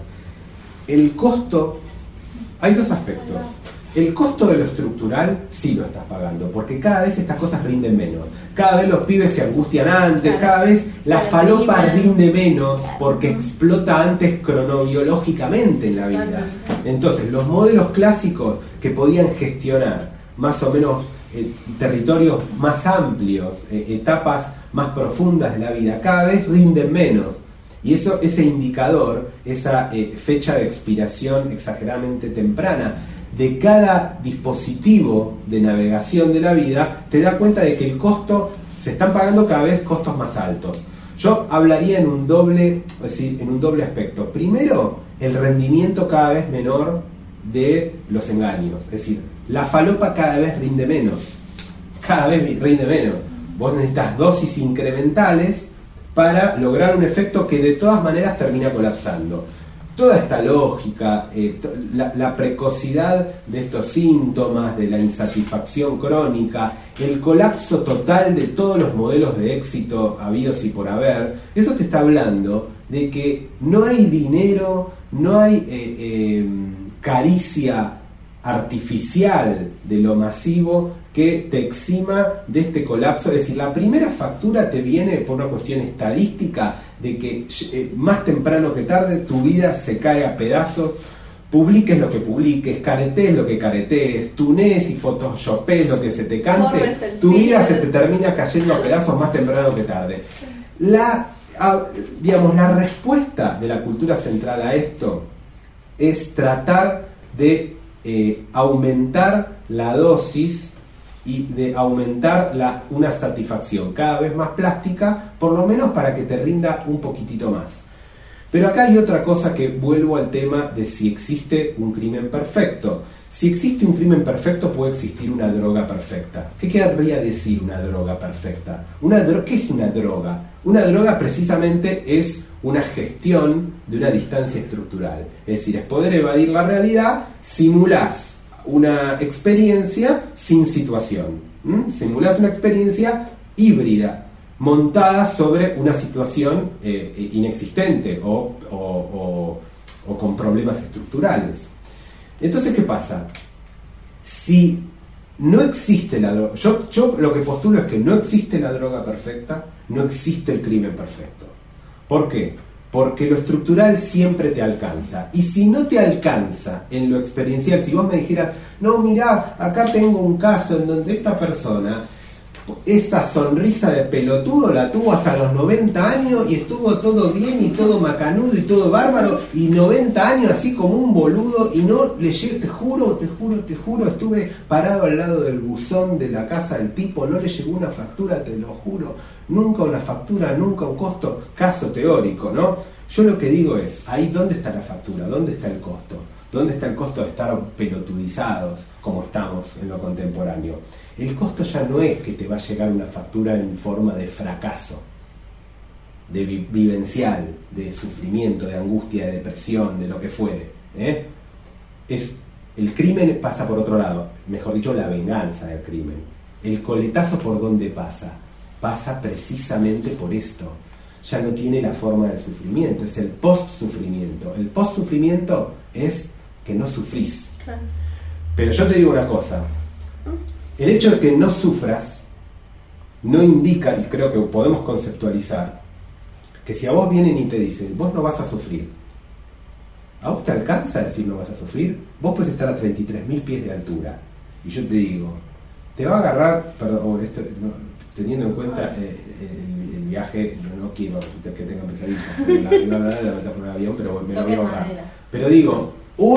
el costo, hay dos aspectos. El costo de lo estructural sí lo estás pagando, porque cada vez estas cosas rinden menos. Cada vez los pibes se angustian antes, cada vez la falopa rinde menos porque explota antes cronobiológicamente en la vida. Entonces, los modelos clásicos que podían gestionar más o menos territorios más amplios, etapas más profundas de la vida, cada vez rinden menos. Y eso, ese indicador, esa fecha de expiración exageradamente temprana de cada dispositivo de navegación de la vida, te da cuenta de que el costo, se están pagando cada vez costos más altos. Yo hablaría en un doble aspecto. Primero, el rendimiento cada vez menor de los engaños. Es decir, la falopa cada vez rinde menos. Cada vez rinde menos. Vos necesitas dosis incrementales para lograr un efecto que de todas maneras termina colapsando. Toda esta lógica, la precocidad de estos síntomas, de la insatisfacción crónica, el colapso total de todos los modelos de éxito habidos y por haber, eso te está hablando de que no hay dinero, no hay caricia artificial de lo masivo que te exima de este colapso. Es decir, la primera factura te viene por una cuestión estadística de que más temprano que tarde tu vida se cae a pedazos, publiques lo que publiques, caretees lo que caretees, tunees y photoshopees lo que se te cante, tu vida se te termina cayendo a pedazos más temprano que tarde. La respuesta de la cultura central a esto es tratar de aumentar la dosis y de aumentar una satisfacción cada vez más plástica, por lo menos para que te rinda un poquitito más. Pero acá hay otra cosa que vuelvo al tema de si existe un crimen perfecto. Si existe un crimen perfecto, puede existir una droga perfecta. ¿Qué querría decir una droga perfecta? ¿Qué es una droga? Una droga precisamente es una gestión de una distancia estructural. Es decir, es poder evadir la realidad, simulás una experiencia sin situación. Simulás una experiencia híbrida, montada sobre una situación inexistente o con problemas estructurales. Entonces, ¿qué pasa? Si no existe la droga, yo lo que postulo es que no existe la droga perfecta, no existe el crimen perfecto. ¿Por qué? Porque lo estructural siempre te alcanza. Y si no te alcanza en lo experiencial, si vos me dijeras, no, mirá, acá tengo un caso en donde esta persona, esta sonrisa de pelotudo la tuvo hasta los 90 años y estuvo todo bien y todo macanudo y todo bárbaro, y 90 años así como un boludo, y no le llegó, te juro, estuve parado al lado del buzón de la casa del tipo, no le llegó una factura, te lo juro, nunca una factura, nunca un costo, caso teórico, ¿no? Yo lo que digo es, ahí ¿dónde está la factura? ¿Dónde está el costo? ¿Dónde está el costo de estar pelotudizados como estamos en lo contemporáneo? El costo ya no es que te va a llegar una factura en forma de fracaso, de vivencial, de sufrimiento, de angustia, de depresión, de lo que fuere. El crimen pasa por otro lado, mejor dicho, la venganza del crimen. El coletazo, ¿por dónde pasa? Pasa precisamente por esto. Ya no tiene la forma del sufrimiento, es el post-sufrimiento. El post-sufrimiento es que no sufrís. Claro. Pero yo te digo una cosa. El hecho de que no sufras no indica, y creo que podemos conceptualizar, que si a vos vienen y te dicen, vos no vas a sufrir, ¿a vos te alcanza decir no vas a sufrir? Vos puedes estar a 33.000 pies de altura, y yo te digo, te va a agarrar, teniendo en cuenta el viaje, no quiero que tengan pesadillas, la metáfora del avión, pero me lo voy a ahorrar. Pero digo,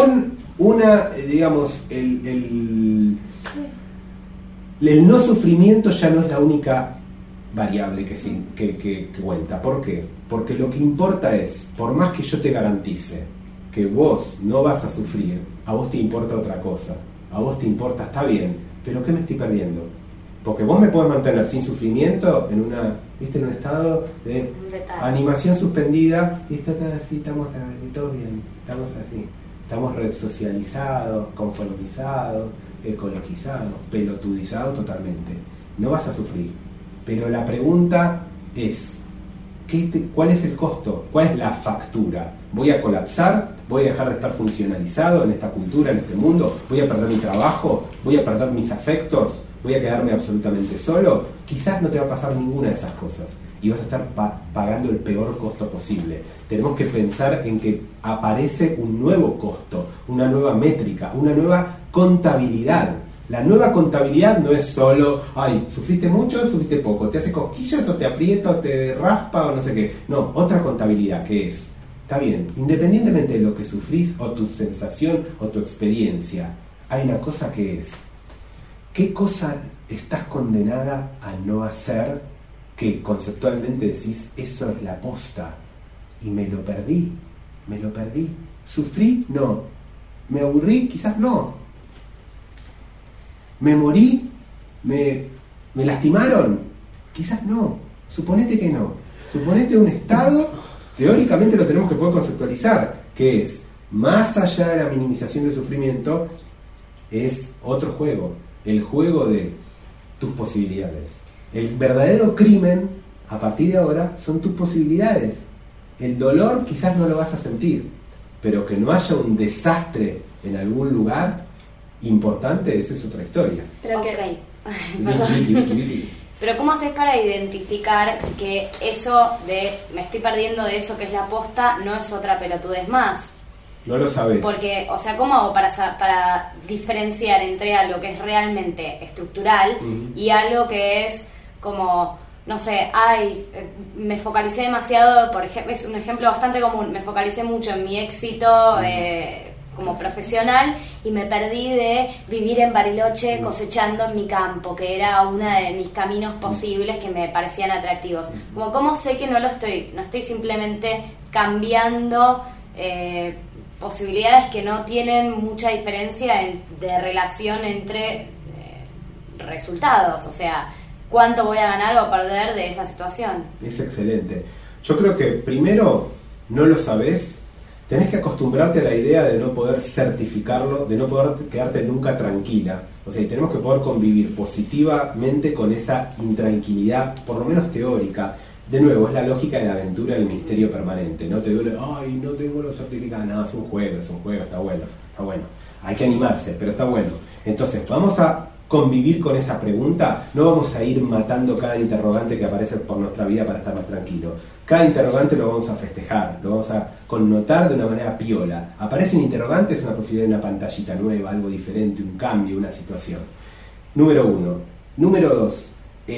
el no sufrimiento ya no es la única variable que cuenta. ¿Por qué? Porque lo que importa es, por más que yo te garantice que vos no vas a sufrir, a vos te importa otra cosa. A vos te importa, está bien, pero ¿qué me estoy perdiendo? Porque vos me podés mantener sin sufrimiento en un estado de animación suspendida y está así, estamos todo bien, estamos así. Estamos resocializados, conformizados, ecologizados, pelotudizados totalmente. No vas a sufrir. Pero la pregunta es, ¿cuál es el costo? ¿Cuál es la factura? ¿Voy a colapsar? ¿Voy a dejar de estar funcionalizado en esta cultura, en este mundo? ¿Voy a perder mi trabajo? ¿Voy a perder mis afectos? ¿Voy a quedarme absolutamente solo? Quizás no te va a pasar ninguna de esas cosas y vas a estar pagando el peor costo posible. Tenemos que pensar en que aparece un nuevo costo, una nueva métrica, una nueva contabilidad. La nueva contabilidad no es solo, sufriste mucho o sufriste poco, te hace cosquillas o te aprieta o te raspa o no sé qué. No, otra contabilidad que es, está bien, independientemente de lo que sufrís o tu sensación o tu experiencia, hay una cosa que es, ¿qué cosa estás condenada a no hacer que conceptualmente decís, eso es la posta, y me lo perdí? ¿Sufrí? No. ¿Me aburrí? Quizás no. ¿Me morí? ¿Me lastimaron? Quizás no. Suponete que no. Suponete un estado, teóricamente lo tenemos que poder conceptualizar, que es, más allá de la minimización del sufrimiento, es otro juego, el juego de tus posibilidades. El verdadero crimen, a partir de ahora, son tus posibilidades. El dolor quizás no lo vas a sentir, pero que no haya un desastre en algún lugar importante, esa es otra historia. Pero ok, Vicky. Pero ¿cómo haces para identificar que eso de me estoy perdiendo de eso que es la posta no es otra pelotudez más? No lo sabes. Porque, o sea, ¿cómo hago para diferenciar entre algo que es realmente estructural y algo que es como, no sé, me focalicé demasiado, por ejemplo, es un ejemplo bastante común, me focalicé mucho en mi éxito como profesional y me perdí de vivir en Bariloche cosechando en mi campo, que era uno de mis caminos posibles que me parecían atractivos. Como, ¿cómo sé que no estoy simplemente cambiando posibilidades que no tienen mucha diferencia de relación entre resultados? O sea, ¿cuánto voy a ganar o perder de esa situación? Es excelente. Yo creo que primero no lo sabés. Tenés que acostumbrarte a la idea de no poder certificarlo, de no poder quedarte nunca tranquila. O sea, y tenemos que poder convivir positivamente con esa intranquilidad, por lo menos teórica. De nuevo, es la lógica de la aventura del misterio permanente. No te duele, ay, no tengo los certificados. No, es un juego, está bueno. Hay que animarse, pero está bueno. Entonces, vamos a convivir con esa pregunta. No vamos a ir matando cada interrogante que aparece por nuestra vida para estar más tranquilos. Cada interrogante lo vamos a festejar, lo vamos a connotar de una manera piola. Aparece un interrogante, es una posibilidad de una pantallita nueva, algo diferente, un cambio, una situación. Número 1. Número 2.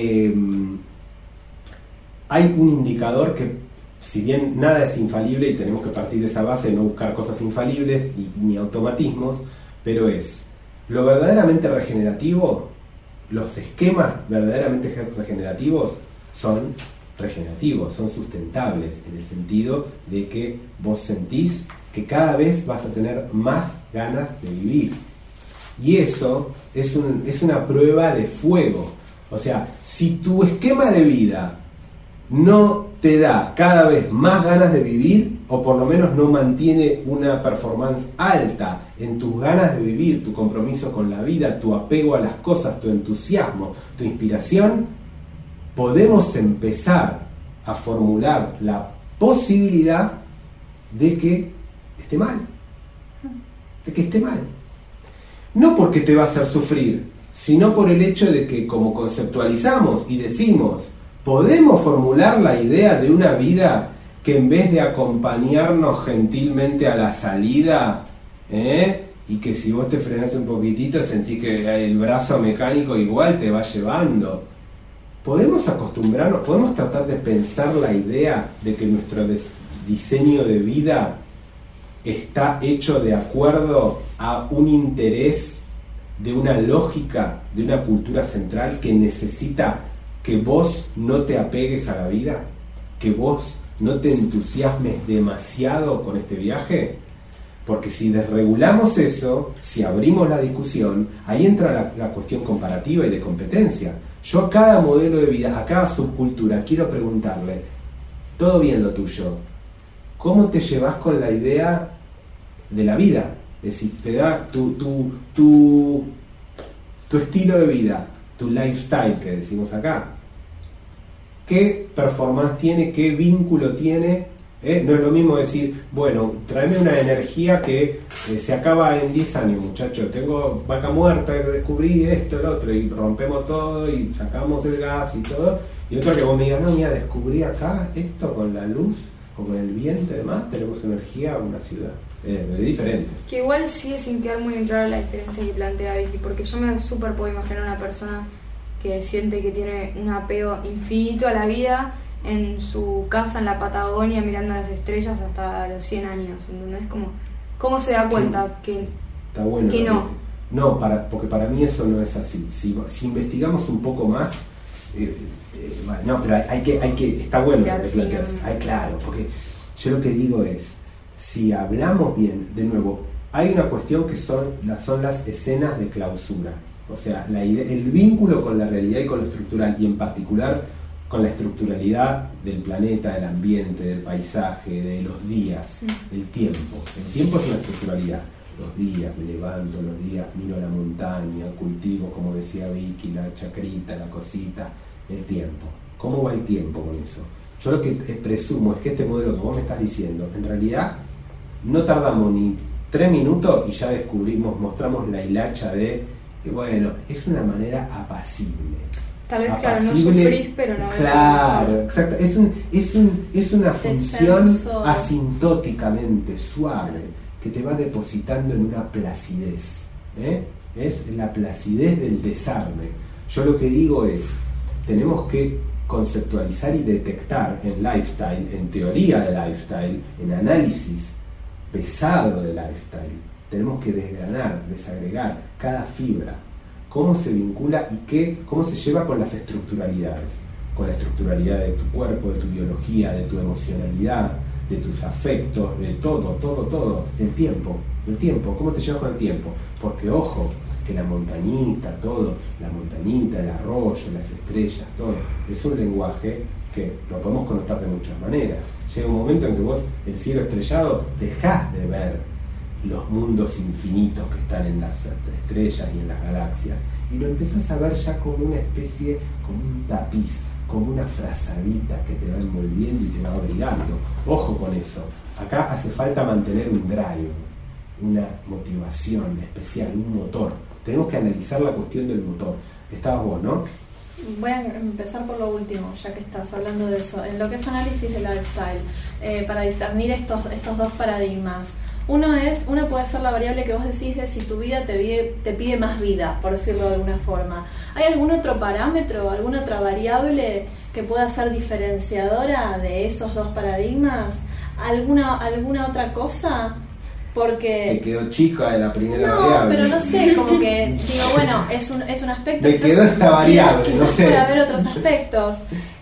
Hay un indicador que, si bien nada es infalible y tenemos que partir de esa base de no buscar cosas infalibles ni automatismos, pero es lo verdaderamente regenerativo, los esquemas verdaderamente regenerativos son regenerativos, son sustentables, en el sentido de que vos sentís que cada vez vas a tener más ganas de vivir. Y eso es una prueba de fuego. O sea, si tu esquema de vida no te da cada vez más ganas de vivir, o por lo menos no mantiene una performance alta en tus ganas de vivir, tu compromiso con la vida, tu apego a las cosas, tu entusiasmo, tu inspiración, podemos empezar a formular la posibilidad de que esté mal. No porque te va a hacer sufrir, sino por el hecho de que, como conceptualizamos y decimos, podemos formular la idea de una vida que, en vez de acompañarnos gentilmente a la salida, y que si vos te frenás un poquitito sentís que el brazo mecánico igual te va llevando, podemos acostumbrarnos, podemos tratar de pensar la idea de que nuestro diseño de vida está hecho de acuerdo a un interés de una lógica, de una cultura central que necesita que vos no te apegues a la vida, que vos no te entusiasmes demasiado con este viaje. Porque si desregulamos eso, si abrimos la discusión, ahí entra la cuestión comparativa y de competencia. Yo a cada modelo de vida, a cada subcultura, quiero preguntarle, todo bien lo tuyo, ¿cómo te llevas con la idea de la vida? Es decir, te da tu estilo de vida, tu lifestyle, que decimos acá. ¿Qué performance tiene? ¿Qué vínculo tiene? No es lo mismo decir, bueno, tráeme una energía que se acaba en 10 años, muchacho, tengo vaca muerta, descubrí esto, el otro, y rompemos todo y sacamos el gas y todo, y otro que vos me digas, no, mira, descubrí acá esto con la luz o con el viento y demás, tenemos energía, una ciudad. Es diferente. Que igual sigue sin quedar muy clara la diferencia que plantea Vicky, porque yo me súper puedo imaginar una persona que siente que tiene un apego infinito a la vida en su casa en la Patagonia mirando las estrellas hasta los 100 años, ¿entendés? ¿Cómo se da cuenta que está bueno, que no? No, porque para mí eso no es así. Si investigamos un poco más, no, pero hay que está bueno lo que planteas. Claro, porque yo lo que digo es, si hablamos bien, de nuevo, hay una cuestión que son las escenas de clausura. O sea, el vínculo con la realidad y con lo estructural, y en particular con la estructuralidad del planeta, del ambiente, del paisaje, de los días, el tiempo. El tiempo es una estructuralidad. Los días, me levanto los días, miro la montaña, cultivo, como decía Vicky, la chacrita, la cosita, el tiempo. ¿Cómo va el tiempo con eso? Yo lo que presumo es que este modelo que vos me estás diciendo, en realidad no tardamos ni 3 minutos y ya mostramos la hilacha de Y bueno, es una manera apacible. Tal vez, claro, no sufrís, pero no ves. Claro, exacto. Es una función Descenso. asintóticamente suave que te va depositando en una placidez. Es la placidez del desarme. Yo lo que digo es, tenemos que conceptualizar y detectar en lifestyle, en teoría de lifestyle, en análisis pesado de lifestyle. Tenemos que desgranar, desagregar cada fibra, cómo se vincula y cómo se lleva con las estructuralidades, con la estructuralidad de tu cuerpo, de tu biología, de tu emocionalidad, de tus afectos, de todo, del tiempo, cómo te llevas con el tiempo, porque ojo, que la montañita, el arroyo, las estrellas, todo, es un lenguaje que lo podemos connotar de muchas maneras. Llega un momento en que vos, el cielo estrellado, dejás de ver los mundos infinitos que están en las estrellas y en las galaxias, y lo empezás a ver ya como una especie, como un tapiz, como una frazadita que te va envolviendo y te va abrigando. Ojo con eso, acá hace falta mantener un drive, una motivación especial, un motor. Tenemos que analizar la cuestión del motor. Estabas vos, ¿no? Voy a empezar por lo último, ya que estás hablando de eso. En lo que es análisis de lifestyle, para discernir estos dos paradigmas. Uno puede ser la variable que vos decís de si tu vida te pide más vida, por decirlo de alguna forma. ¿Hay algún otro parámetro, alguna otra variable que pueda ser diferenciadora de esos dos paradigmas? ¿Alguna otra cosa? Porque te quedó chica de la primera variable. No, pero no sé, como que digo, bueno, es un aspecto. Me quedó esta variable, quizás no sé. puede haber otros aspectos.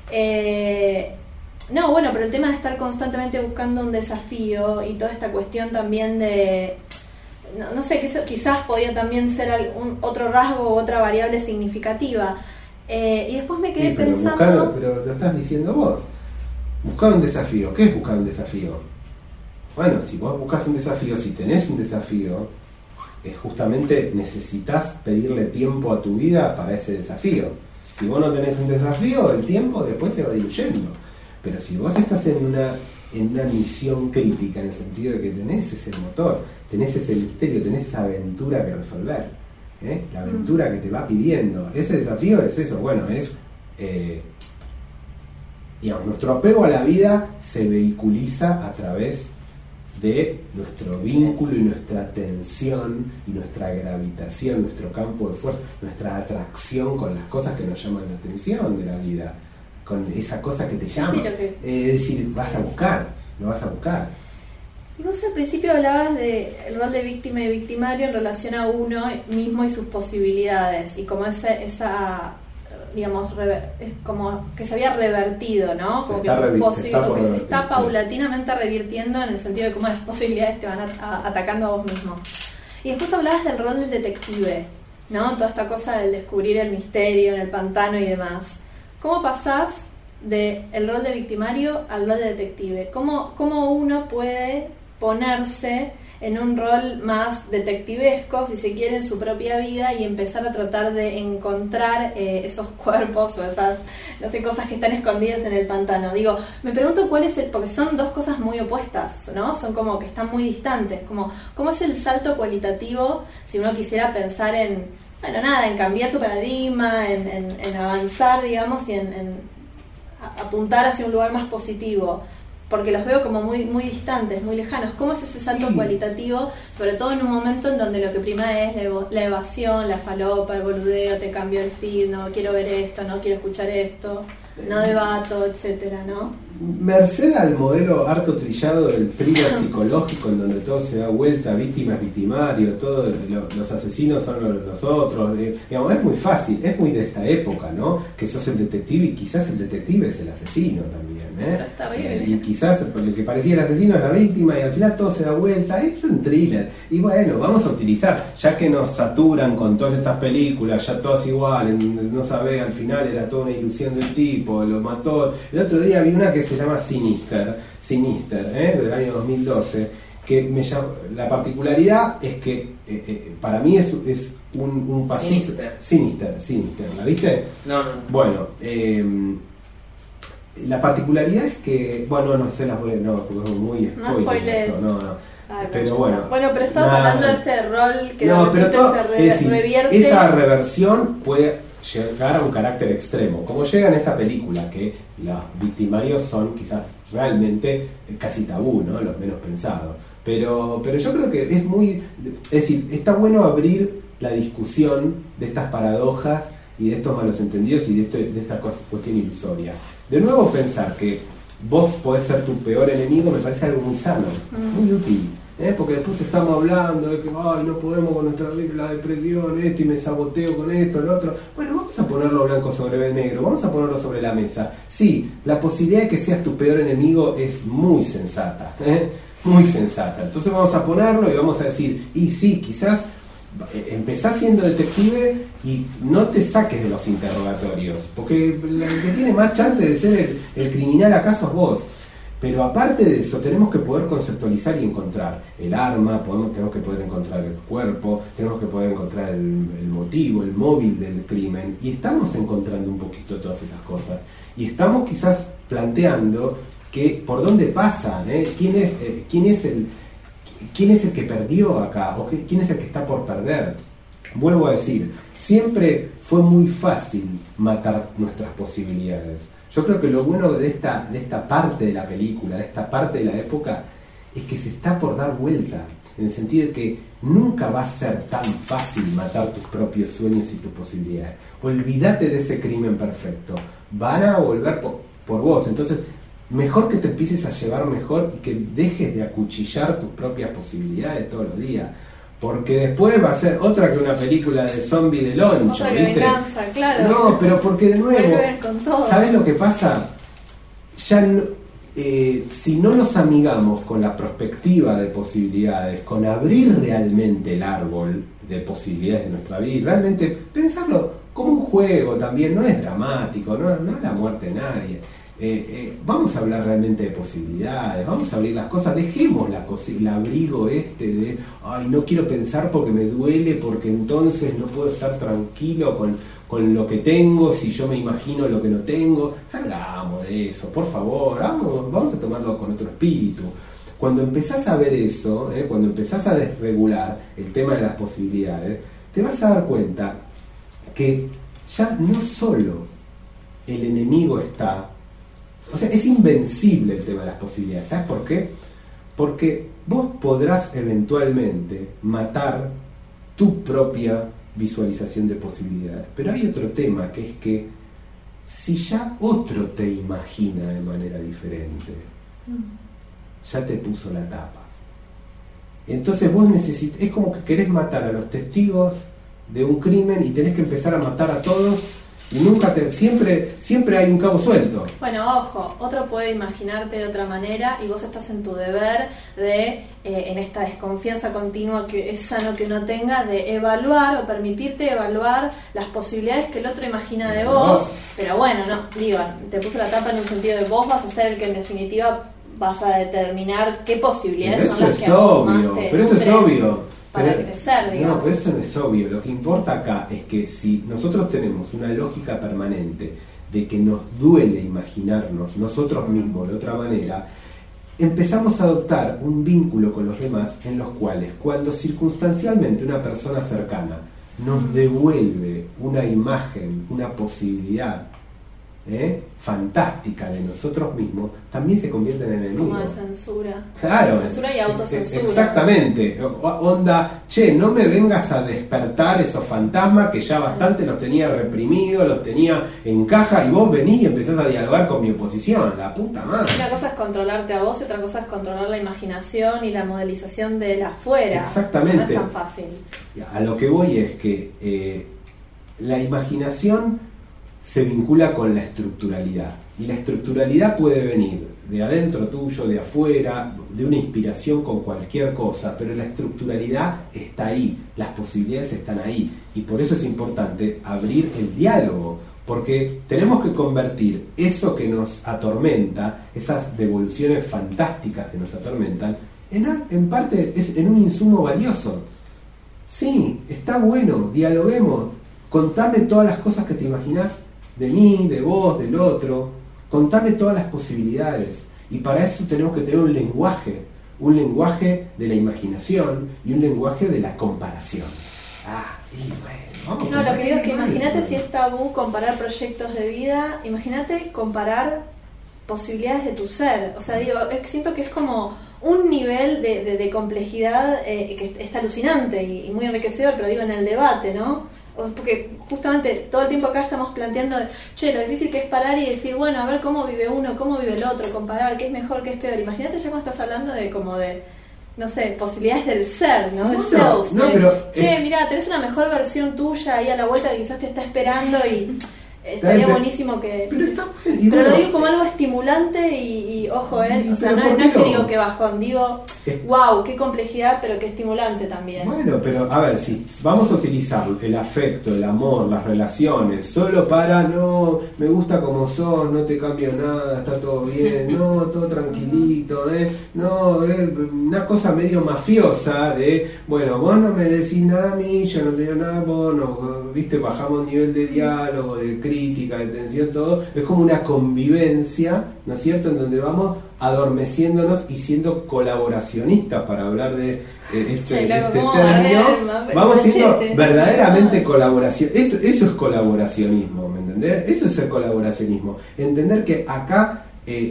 No, bueno, pero el tema de estar constantemente buscando un desafío y toda esta cuestión también de, no sé, quizás podía también ser otro rasgo o otra variable significativa. Y después me quedé pensando... Pero lo estás diciendo vos. Buscar un desafío. ¿Qué es buscar un desafío? Bueno, si vos buscas un desafío, si tenés un desafío, justamente necesitas pedirle tiempo a tu vida para ese desafío. Si vos no tenés un desafío, el tiempo después se va diluyendo. Pero si vos estás en una misión crítica, en el sentido de que tenés ese motor, tenés ese misterio, tenés esa aventura que resolver, la aventura que te va pidiendo, ese desafío es eso, bueno, es digamos, nuestro apego a la vida se vehiculiza a través de nuestro vínculo y nuestra tensión y nuestra gravitación, nuestro campo de fuerza, nuestra atracción con las cosas que nos llaman la atención de la vida, con esa cosa que te llama. Sí, es decir, vas a buscar, lo vas a buscar. Y vos al principio hablabas del rol de víctima y victimario en relación a uno mismo y sus posibilidades, y como esa digamos, es como que se había revertido, ¿no? Como que se está paulatinamente revirtiendo en el sentido de cómo las posibilidades te van atacando a vos mismo. Y después hablabas del rol del detective, ¿no? Toda esta cosa del descubrir el misterio en el pantano y demás. ¿Cómo pasás del rol de victimario al rol de detective? ¿Cómo uno puede ponerse en un rol más detectivesco, si se quiere, en su propia vida y empezar a tratar de encontrar esos cuerpos o esas, no sé, cosas que están escondidas en el pantano? Digo, me pregunto cuál es porque son dos cosas muy opuestas, ¿no? Son como que están muy distantes. ¿Cómo es el salto cualitativo si uno quisiera pensar en cambiar su paradigma, en avanzar, digamos, y en apuntar hacia un lugar más positivo? Porque los veo como muy, muy distantes, muy lejanos. ¿Cómo es ese salto cualitativo? Sobre todo en un momento en donde lo que prima es la evasión, la falopa, el boludeo, te cambio el feed, no quiero ver esto, no quiero escuchar esto, no debato, etcétera, ¿no? Merced al modelo harto trillado del thriller psicológico, en donde todo se da vuelta, víctima es victimario, todos los asesinos son los otros, digamos, es muy fácil, es muy de esta época, ¿no? Que sos el detective y quizás el detective es el asesino también, Está bien. Y quizás el que parecía el asesino es la víctima y al final todo se da vuelta, es un thriller. Y bueno, vamos a utilizar, ya que nos saturan con todas estas películas, ya todas iguales, no sabés, al final era toda una ilusión del tipo, lo mató. El otro día vi una que se llama Sinister, del año 2012, que me llama, la particularidad es que para mí es un pasito. Sinister, ¿la viste? No. Bueno, la particularidad es que, bueno, no se las voy a, no, porque es muy spoiler. No spoilers. No. Ay, pero bueno. Bueno, pero estabas nada. hablando de ese rol que No, de pero repente es decir, revierte. esa reversión puede llegar a un carácter extremo, como llega en esta película, que los victimarios son quizás realmente casi tabú, ¿no? Los menos pensados. Pero yo creo que es muy... Es decir, está bueno abrir la discusión de estas paradojas y de estos malos entendidos y de esta cuestión ilusoria. De nuevo, pensar que vos podés ser tu peor enemigo me parece algo muy sano, muy útil. Porque después estamos hablando de que ay, no podemos con la depresión, esto y me saboteo con esto, lo otro. Bueno, vamos a ponerlo blanco sobre negro, vamos a ponerlo sobre la mesa. Sí, la posibilidad de que seas tu peor enemigo es muy sensata, muy sensata. Entonces vamos a ponerlo y vamos a decir, y sí, quizás empezás siendo detective y no te saques de los interrogatorios, porque el que tiene más chance de ser el criminal acá sos vos. Pero aparte de eso, tenemos que poder conceptualizar y encontrar el arma, tenemos que poder encontrar el cuerpo, tenemos que poder encontrar el motivo, el móvil del crimen, y estamos encontrando un poquito todas esas cosas. Y estamos quizás planteando que por dónde pasan, quién es el que perdió acá, o quién es el que está por perder. Vuelvo a decir, siempre fue muy fácil matar nuestras posibilidades. Yo creo que lo bueno de esta parte de la película, de esta parte de la época, es que se está por dar vuelta, en el sentido de que nunca va a ser tan fácil matar tus propios sueños y tus posibilidades. Olvídate de ese crimen perfecto, van a volver por vos. Entonces, mejor que te empieces a llevar mejor y que dejes de acuchillar tus propias posibilidades todos los días. Porque después va a ser otra que una película de zombie de loncha, otra ¿viste? venganza, claro. No, pero porque de nuevo, con todo. ¿sabes lo que pasa? Ya no, si no nos amigamos con la perspectiva de posibilidades, con abrir realmente el árbol de posibilidades de nuestra vida y realmente pensarlo como un juego también, no es dramático, no es la muerte de nadie. Vamos a hablar realmente de posibilidades, vamos a abrir las cosas, dejemos el abrigo de ay, no quiero pensar porque me duele, porque entonces no puedo estar tranquilo con lo que tengo, si yo me imagino lo que no tengo. Salgamos de eso, por favor, vamos a tomarlo con otro espíritu. Cuando empezás a ver eso, cuando empezás a desregular el tema de las posibilidades, te vas a dar cuenta que ya no solo el enemigo está, o sea, es invencible el tema de las posibilidades. ¿Sabes por qué? Porque vos podrás eventualmente matar tu propia visualización de posibilidades. Pero hay otro tema, que es que si ya otro te imagina de manera diferente, ya te puso la tapa. Entonces vos es como que querés matar a los testigos de un crimen y tenés que empezar a matar a todos. Y siempre hay un cabo suelto. Bueno, ojo, otro puede imaginarte de otra manera y vos estás en tu deber de, en esta desconfianza continua que es sano que uno tenga, de evaluar o permitirte evaluar las posibilidades que el otro imagina de vos. Pero bueno, no, digo, te puso la tapa en un sentido de vos vas a ser el que en definitiva vas a determinar qué posibilidades pero son las eso que es obvio, más te pero eso es nutren obvio. para crecer, digamos. No, pero eso no es obvio. Lo que importa acá es que si nosotros tenemos una lógica permanente de que nos duele imaginarnos nosotros mismos de otra manera, empezamos a adoptar un vínculo con los demás en los cuales cuando circunstancialmente una persona cercana nos devuelve una imagen, una posibilidad fantástica de nosotros mismos, también se convierte en enemigos. Como de censura. Claro. Censura y autocensura. Exactamente. Onda, no me vengas a despertar esos fantasmas que ya bastante los tenía reprimidos, los tenía en caja, y vos venís y empezás a dialogar con mi oposición. La puta madre. Una cosa es controlarte a vos y otra cosa es controlar la imaginación y la modelización de la afuera. Exactamente. O sea, no es tan fácil. A lo que voy es que la imaginación se vincula con la estructuralidad, y la estructuralidad puede venir de adentro tuyo, de afuera, de una inspiración con cualquier cosa, pero la estructuralidad está ahí, las posibilidades están ahí, y por eso es importante abrir el diálogo, porque tenemos que convertir eso que nos atormenta, esas devoluciones fantásticas que nos atormentan, en parte en un insumo valioso. Sí, está bueno, dialoguemos, contame todas las cosas que te imaginás de mí, de vos, del otro, contame todas las posibilidades, y para eso tenemos que tener un lenguaje, un lenguaje de la imaginación y un lenguaje de la comparación. Y bueno, no, lo que digo es que imagínate si es tabú comparar proyectos de vida, imagínate comparar posibilidades de tu ser. O sea, digo, siento que es como un nivel de complejidad que es alucinante y muy enriquecedor, pero digo en el debate, ¿no? Porque justamente todo el tiempo acá estamos planteando, lo difícil que es parar y decir, bueno, a ver cómo vive uno, cómo vive el otro, comparar qué es mejor, qué es peor. Imagínate ya cuando estás hablando de como de, no sé, posibilidades del ser, ¿no? Del self. Pero mirá, tenés una mejor versión tuya ahí a la vuelta que quizás te está esperando y estaría buenísimo que... Pero lo digo como algo estimulante y ojo, o sea, no es que digo que bajón, digo, wow, qué complejidad, pero qué estimulante también. Bueno, pero a ver, si vamos a utilizar el afecto, el amor, las relaciones, solo para, no, me gusta como sos, no te cambio nada, está todo bien, no, todo tranquilito, no, una cosa medio mafiosa de, bueno, vos no me decís nada a mí, yo no te digo nada a vos, no, viste, bajamos nivel de diálogo, de crítica, de tensión, todo, es como una convivencia, ¿no es cierto?, en donde vamos adormeciéndonos y siendo colaboracionistas, para hablar de este término, vamos siendo verdaderamente colaboración. Eso es colaboracionismo, ¿me entendés? Eso es el colaboracionismo. Entender que acá,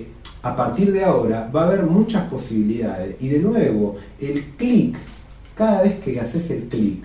a partir de ahora, va a haber muchas posibilidades. Y de nuevo, el clic, cada vez que haces el clic,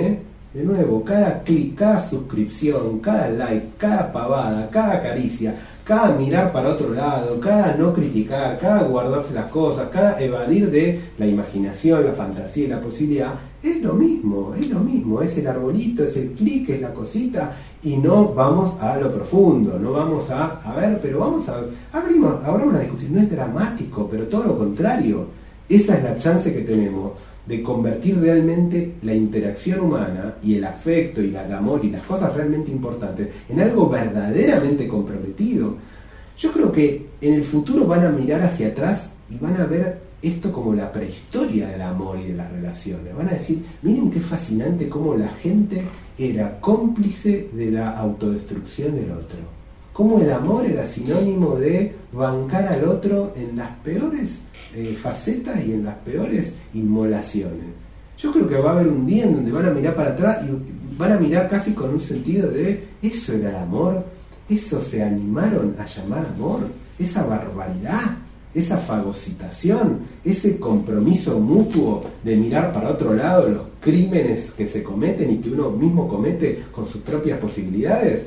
de nuevo, cada clic, cada suscripción, cada like, cada pavada, cada caricia, cada mirar para otro lado, cada no criticar, cada guardarse las cosas, cada evadir de la imaginación, la fantasía y la posibilidad, es lo mismo, es el arbolito, es el clic, es la cosita, y no vamos a lo profundo, no vamos a ver, pero vamos a abramos una discusión, no es dramático, pero todo lo contrario, esa es la chance que tenemos de convertir realmente la interacción humana y el afecto y el amor y las cosas realmente importantes en algo verdaderamente comprometido. Yo creo que en el futuro van a mirar hacia atrás y van a ver esto como la prehistoria del amor y de las relaciones. Van a decir, miren qué fascinante cómo la gente era cómplice de la autodestrucción del otro. Cómo el amor era sinónimo de bancar al otro en las peores facetas y en las peores inmolaciones. Yo creo que va a haber un día en donde van a mirar para atrás y van a mirar casi con un sentido de eso era el amor, eso se animaron a llamar amor, esa barbaridad, esa fagocitación, ese compromiso mutuo de mirar para otro lado los crímenes que se cometen y que uno mismo comete con sus propias posibilidades.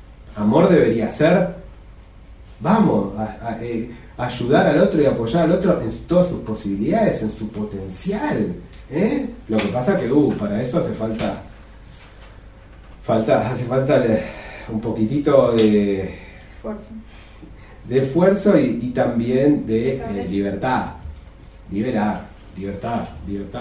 Amor debería ser, vamos, ayudar al otro y apoyar al otro en todas sus posibilidades, en su potencial. Lo que pasa que para eso hace falta un poquitito de esfuerzo y también de libertad. Libertad.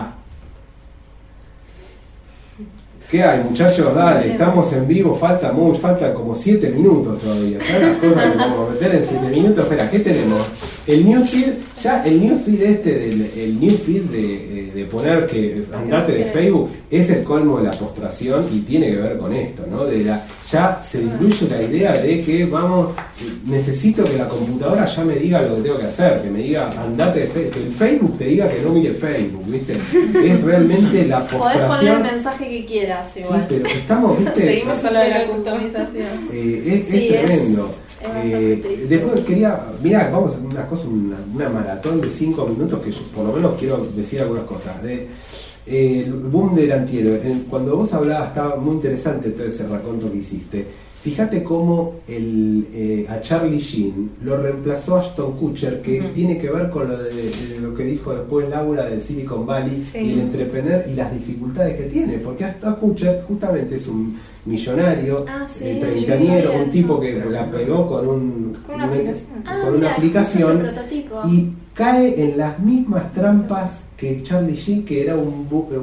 ¿Qué hay, muchachos? Dale, estamos en vivo, falta como 7 minutos todavía. ¿Sabes las cosas que vamos a meter en 7 minutos? Espera, ¿qué tenemos? El newsfeed, el newsfeed de poner que andate de Facebook es el colmo de la postración y tiene que ver con esto, ¿no? Ya se diluye la idea de que necesito que la computadora ya me diga lo que tengo que hacer, que me diga andate de Facebook, que el Facebook te diga que no mire Facebook, ¿viste? Es realmente la postración. Podés poner el mensaje que quieras igual. Sí, pero estamos, ¿viste? Seguimos con lo de la customización. Es tremendo. Después mirá, vamos a hacer una maratón de 5 minutos que yo por lo menos quiero decir algunas cosas. El boom del antihéroe. Cuando vos hablabas, estaba muy interesante todo ese raconto que hiciste. Fíjate cómo a Charlie Sheen lo reemplazó Ashton Kutcher, que tiene que ver con lo que dijo después Laura de Silicon Valley, y el entrepreneur y las dificultades que tiene, porque Ashton Kutcher justamente es un millonario, treintañero, un tipo que la pegó con una aplicación y cae en las mismas trampas que Charlie Sheen, que era un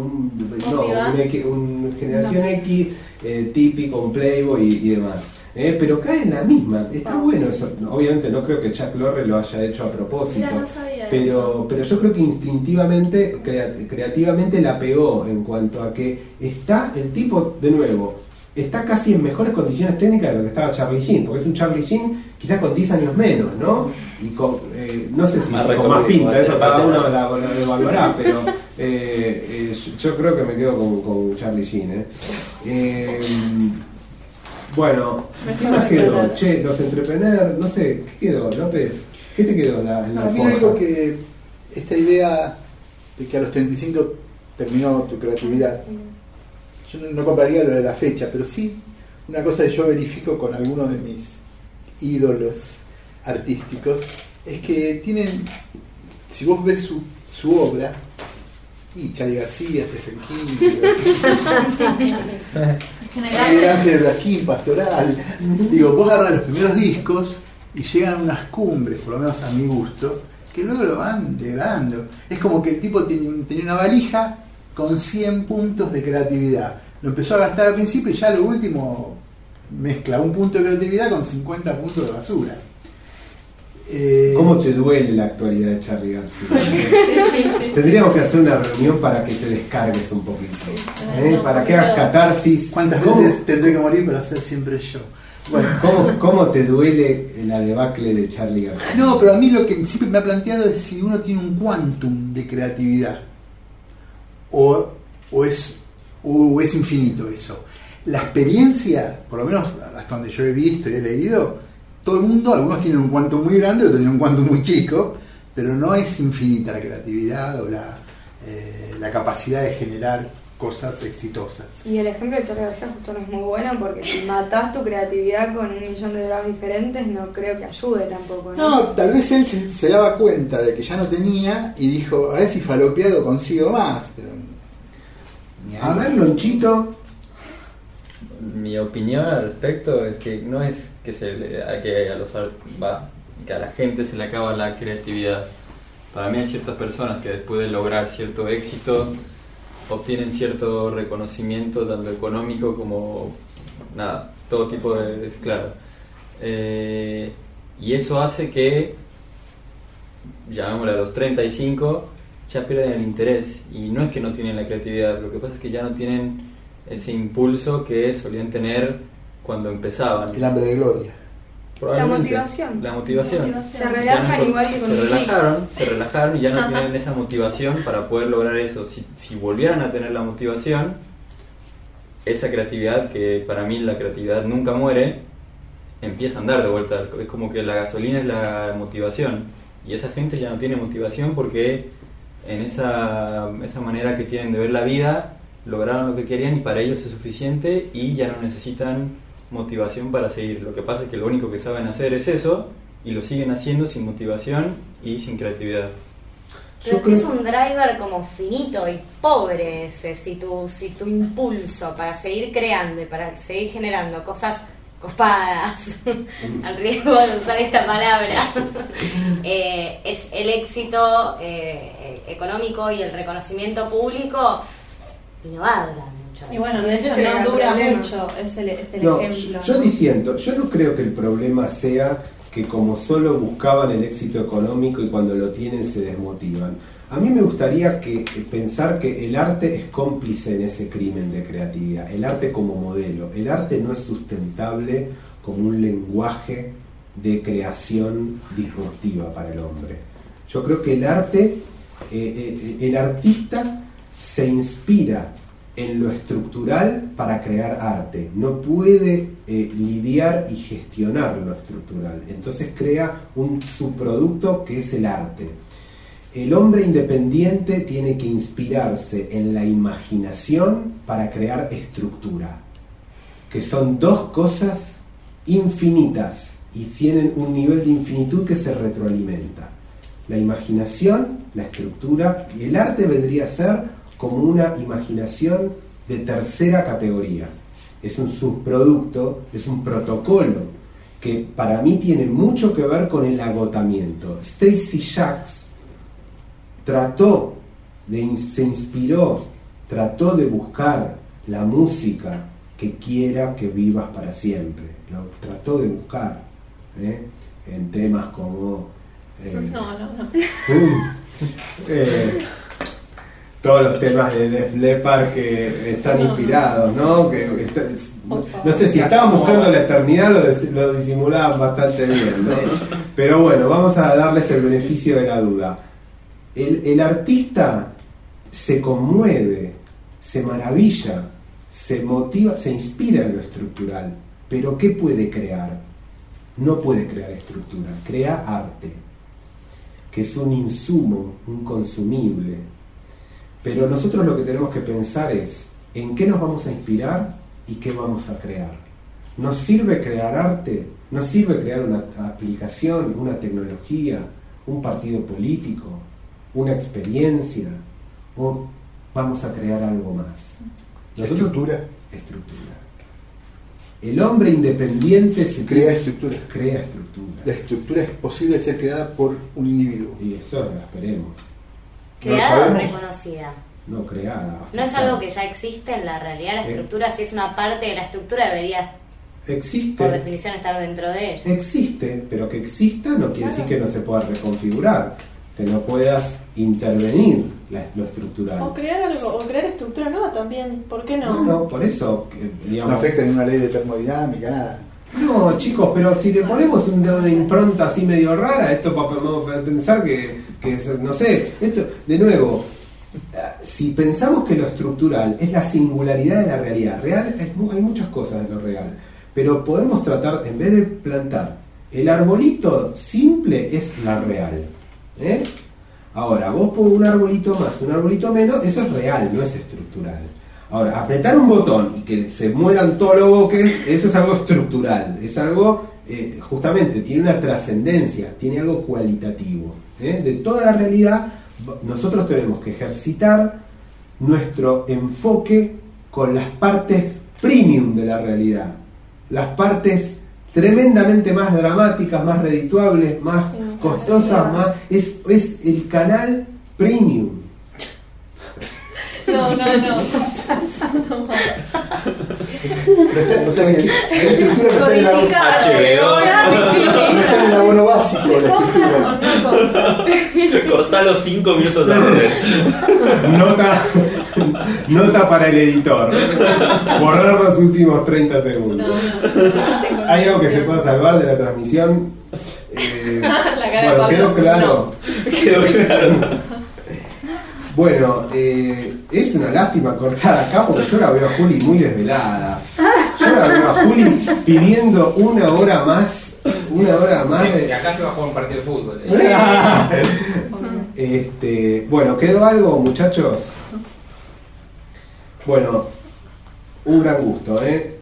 generación X típico, un playboy y demás. Pero cae en la misma. Está bueno eso. Obviamente no creo que Chuck Lorre lo haya hecho a propósito. Mira, no sabía pero yo creo que instintivamente, creativamente la pegó en cuanto a que está el tipo, de nuevo, está casi en mejores condiciones técnicas de lo que estaba Charlie Sheen, porque es un Charlie Sheen quizás con 10 años menos, ¿no? Y con, no sé si con más pinta, eso cada uno lo evaluará, pero yo creo que me quedo con Charlie Sheen. Bueno, ¿qué más quedó? Che, los entrepreneurs, no sé, ¿qué quedó, López? ¿Qué te quedó en la A mí me digo que esta idea de que a los 35 terminó tu creatividad, yo no compraría lo de la fecha, pero sí una cosa que yo verifico con algunos de mis ídolos artísticos es que tienen, si vos ves su obra, y Charly García, Stephen King, Miguel Ángel Blasquín, Pastoral, digo, vos agarrás los primeros discos y llegan a unas cumbres, por lo menos a mi gusto, que luego lo van degradando. Es como que el tipo tenía una valija con 100 puntos de creatividad. Lo empezó a gastar al principio y ya lo último mezcla un punto de creatividad con 50 puntos de basura. ¿Cómo te duele la actualidad de Charly García? Tendríamos que hacer una reunión para que te descargues un poquito, para que hagas catarsis. ¿Cuántas veces tendré que morir para ser siempre yo? Bueno, ¿cómo te duele la debacle de Charly García? No, pero a mí lo que siempre me ha planteado es si uno tiene un quantum de creatividad o es infinito eso. La experiencia, por lo menos hasta donde yo he visto y he leído, todo el mundo, algunos tienen un quantum muy grande, otros tienen un quantum muy chico, pero no es infinita la creatividad o la capacidad de generar cosas exitosas. Y el ejemplo de Charly García justo no es muy bueno, porque si matás tu creatividad con 1.000.000 de grados diferentes, no creo que ayude tampoco, ¿no? No, tal vez él se daba cuenta de que ya no tenía y dijo, a ver si falopeado consigo más, pero a ver, Lonchito. Mi opinión al respecto es que no es que que a la gente se le acaba la creatividad. Para mí hay ciertas personas que después de lograr cierto éxito obtienen cierto reconocimiento tanto económico como todo tipo de claro. Y eso hace que, llamémosle a los 35, ya pierden el interés, y no es que no tienen la creatividad, lo que pasa es que ya no tienen ese impulso que solían tener cuando empezaban. El hambre de gloria. La motivación. Se relajan igual que con se relajaron y ya no tienen esa motivación para poder lograr eso. Si volvieran a tener la motivación, esa creatividad, que para mí la creatividad nunca muere, empieza a andar de vuelta. Es como que la gasolina es la motivación, y esa gente ya no tiene motivación porque en esa manera que tienen de ver la vida lograron lo que querían y para ellos es suficiente y ya no necesitan motivación para seguir. Lo que pasa es que lo único que saben hacer es eso y lo siguen haciendo sin motivación y sin creatividad. Pero que es un driver como finito y pobre ese, si tu impulso para seguir creando y para seguir generando cosas copadas, al riesgo de usar esta palabra, es el éxito económico y el reconocimiento público, y no va a durar mucho. Y bueno, de hecho no dura mucho, es el ejemplo. Yo diciendo, yo no creo que el problema sea que como solo buscaban el éxito económico y cuando lo tienen se desmotivan. A mí me gustaría pensar que el arte es cómplice en ese crimen de creatividad, el arte como modelo. El arte no es sustentable como un lenguaje de creación disruptiva para el hombre. Yo creo que el arte, el artista se inspira en lo estructural para crear arte, no puede lidiar y gestionar lo estructural, entonces crea un subproducto que es el arte. El hombre independiente tiene que inspirarse en la imaginación para crear estructura, que son dos cosas infinitas y tienen un nivel de infinitud que se retroalimenta. La imaginación, la estructura, y el arte vendría a ser como una imaginación de tercera categoría. Es un subproducto, es un protocolo que para mí tiene mucho que ver con el agotamiento. Stacy Jacks se inspiró, trató de buscar la música que quiera que vivas para siempre. Lo trató de buscar en temas como todos los temas de Def Leppard que están inspirados, ¿no? No sé si estaban buscando la eternidad, lo disimulaban bastante bien, ¿no? Pero bueno, vamos a darles el beneficio de la duda. El artista se conmueve, se maravilla, se motiva, se inspira en lo estructural. Pero ¿qué puede crear? No puede crear estructura, crea arte, que es un insumo, un consumible. Pero nosotros lo que tenemos que pensar es en qué nos vamos a inspirar y qué vamos a crear. ¿Nos sirve crear arte? ¿Nos sirve crear una aplicación, una tecnología, un partido político, una experiencia? ¿O vamos a crear algo más? Estructura. El hombre independiente se crea estructura. Crea estructura. La estructura es posible de ser creada por un individuo. Y eso lo esperemos. ¿Creada o reconocida? No, creada. ¿No es algo que ya existe en la realidad? La estructura, si es una parte de la estructura, debería, existe, por definición, estar dentro de ella. Existe, pero que exista no quiere decir que no se pueda reconfigurar, que no puedas intervenir lo estructural. O crear algo, o crear estructura nueva también, ¿por qué no? No, por eso, digamos, no afecta en una ley de termodinámica, nada. No, chicos, pero si le ponemos una impronta así medio rara, esto podemos pensar que no sé, esto, de nuevo, si pensamos que lo estructural es la singularidad de la realidad, real, hay muchas cosas de lo real, pero podemos tratar, en vez de plantar el arbolito simple, es la real. Ahora, vos por un arbolito más, un arbolito menos, eso es real, no es estructural. Ahora, apretar un botón y que se mueran todos los boques, eso es algo estructural, es algo, justamente, tiene una trascendencia, tiene algo cualitativo. De toda la realidad, nosotros tenemos que ejercitar nuestro enfoque con las partes premium de la realidad, las partes tremendamente más dramáticas, más redituables, más costosas, más es el canal premium. No. O sea que la estructura no está en el abono básico. Cortá los 5 minutos antes. Nota para el editor. Borrar los últimos 30 segundos. ¿Hay algo que se pueda salvar de la transmisión? Bueno, quedó claro. Bueno, es una lástima cortar acá porque yo la veo a Juli muy desvelada. Yo la veo a Juli pidiendo una hora más. Sí, y acá se va a jugar un partido de fútbol. Bueno, ¿quedó algo, muchachos? Bueno, un gran gusto,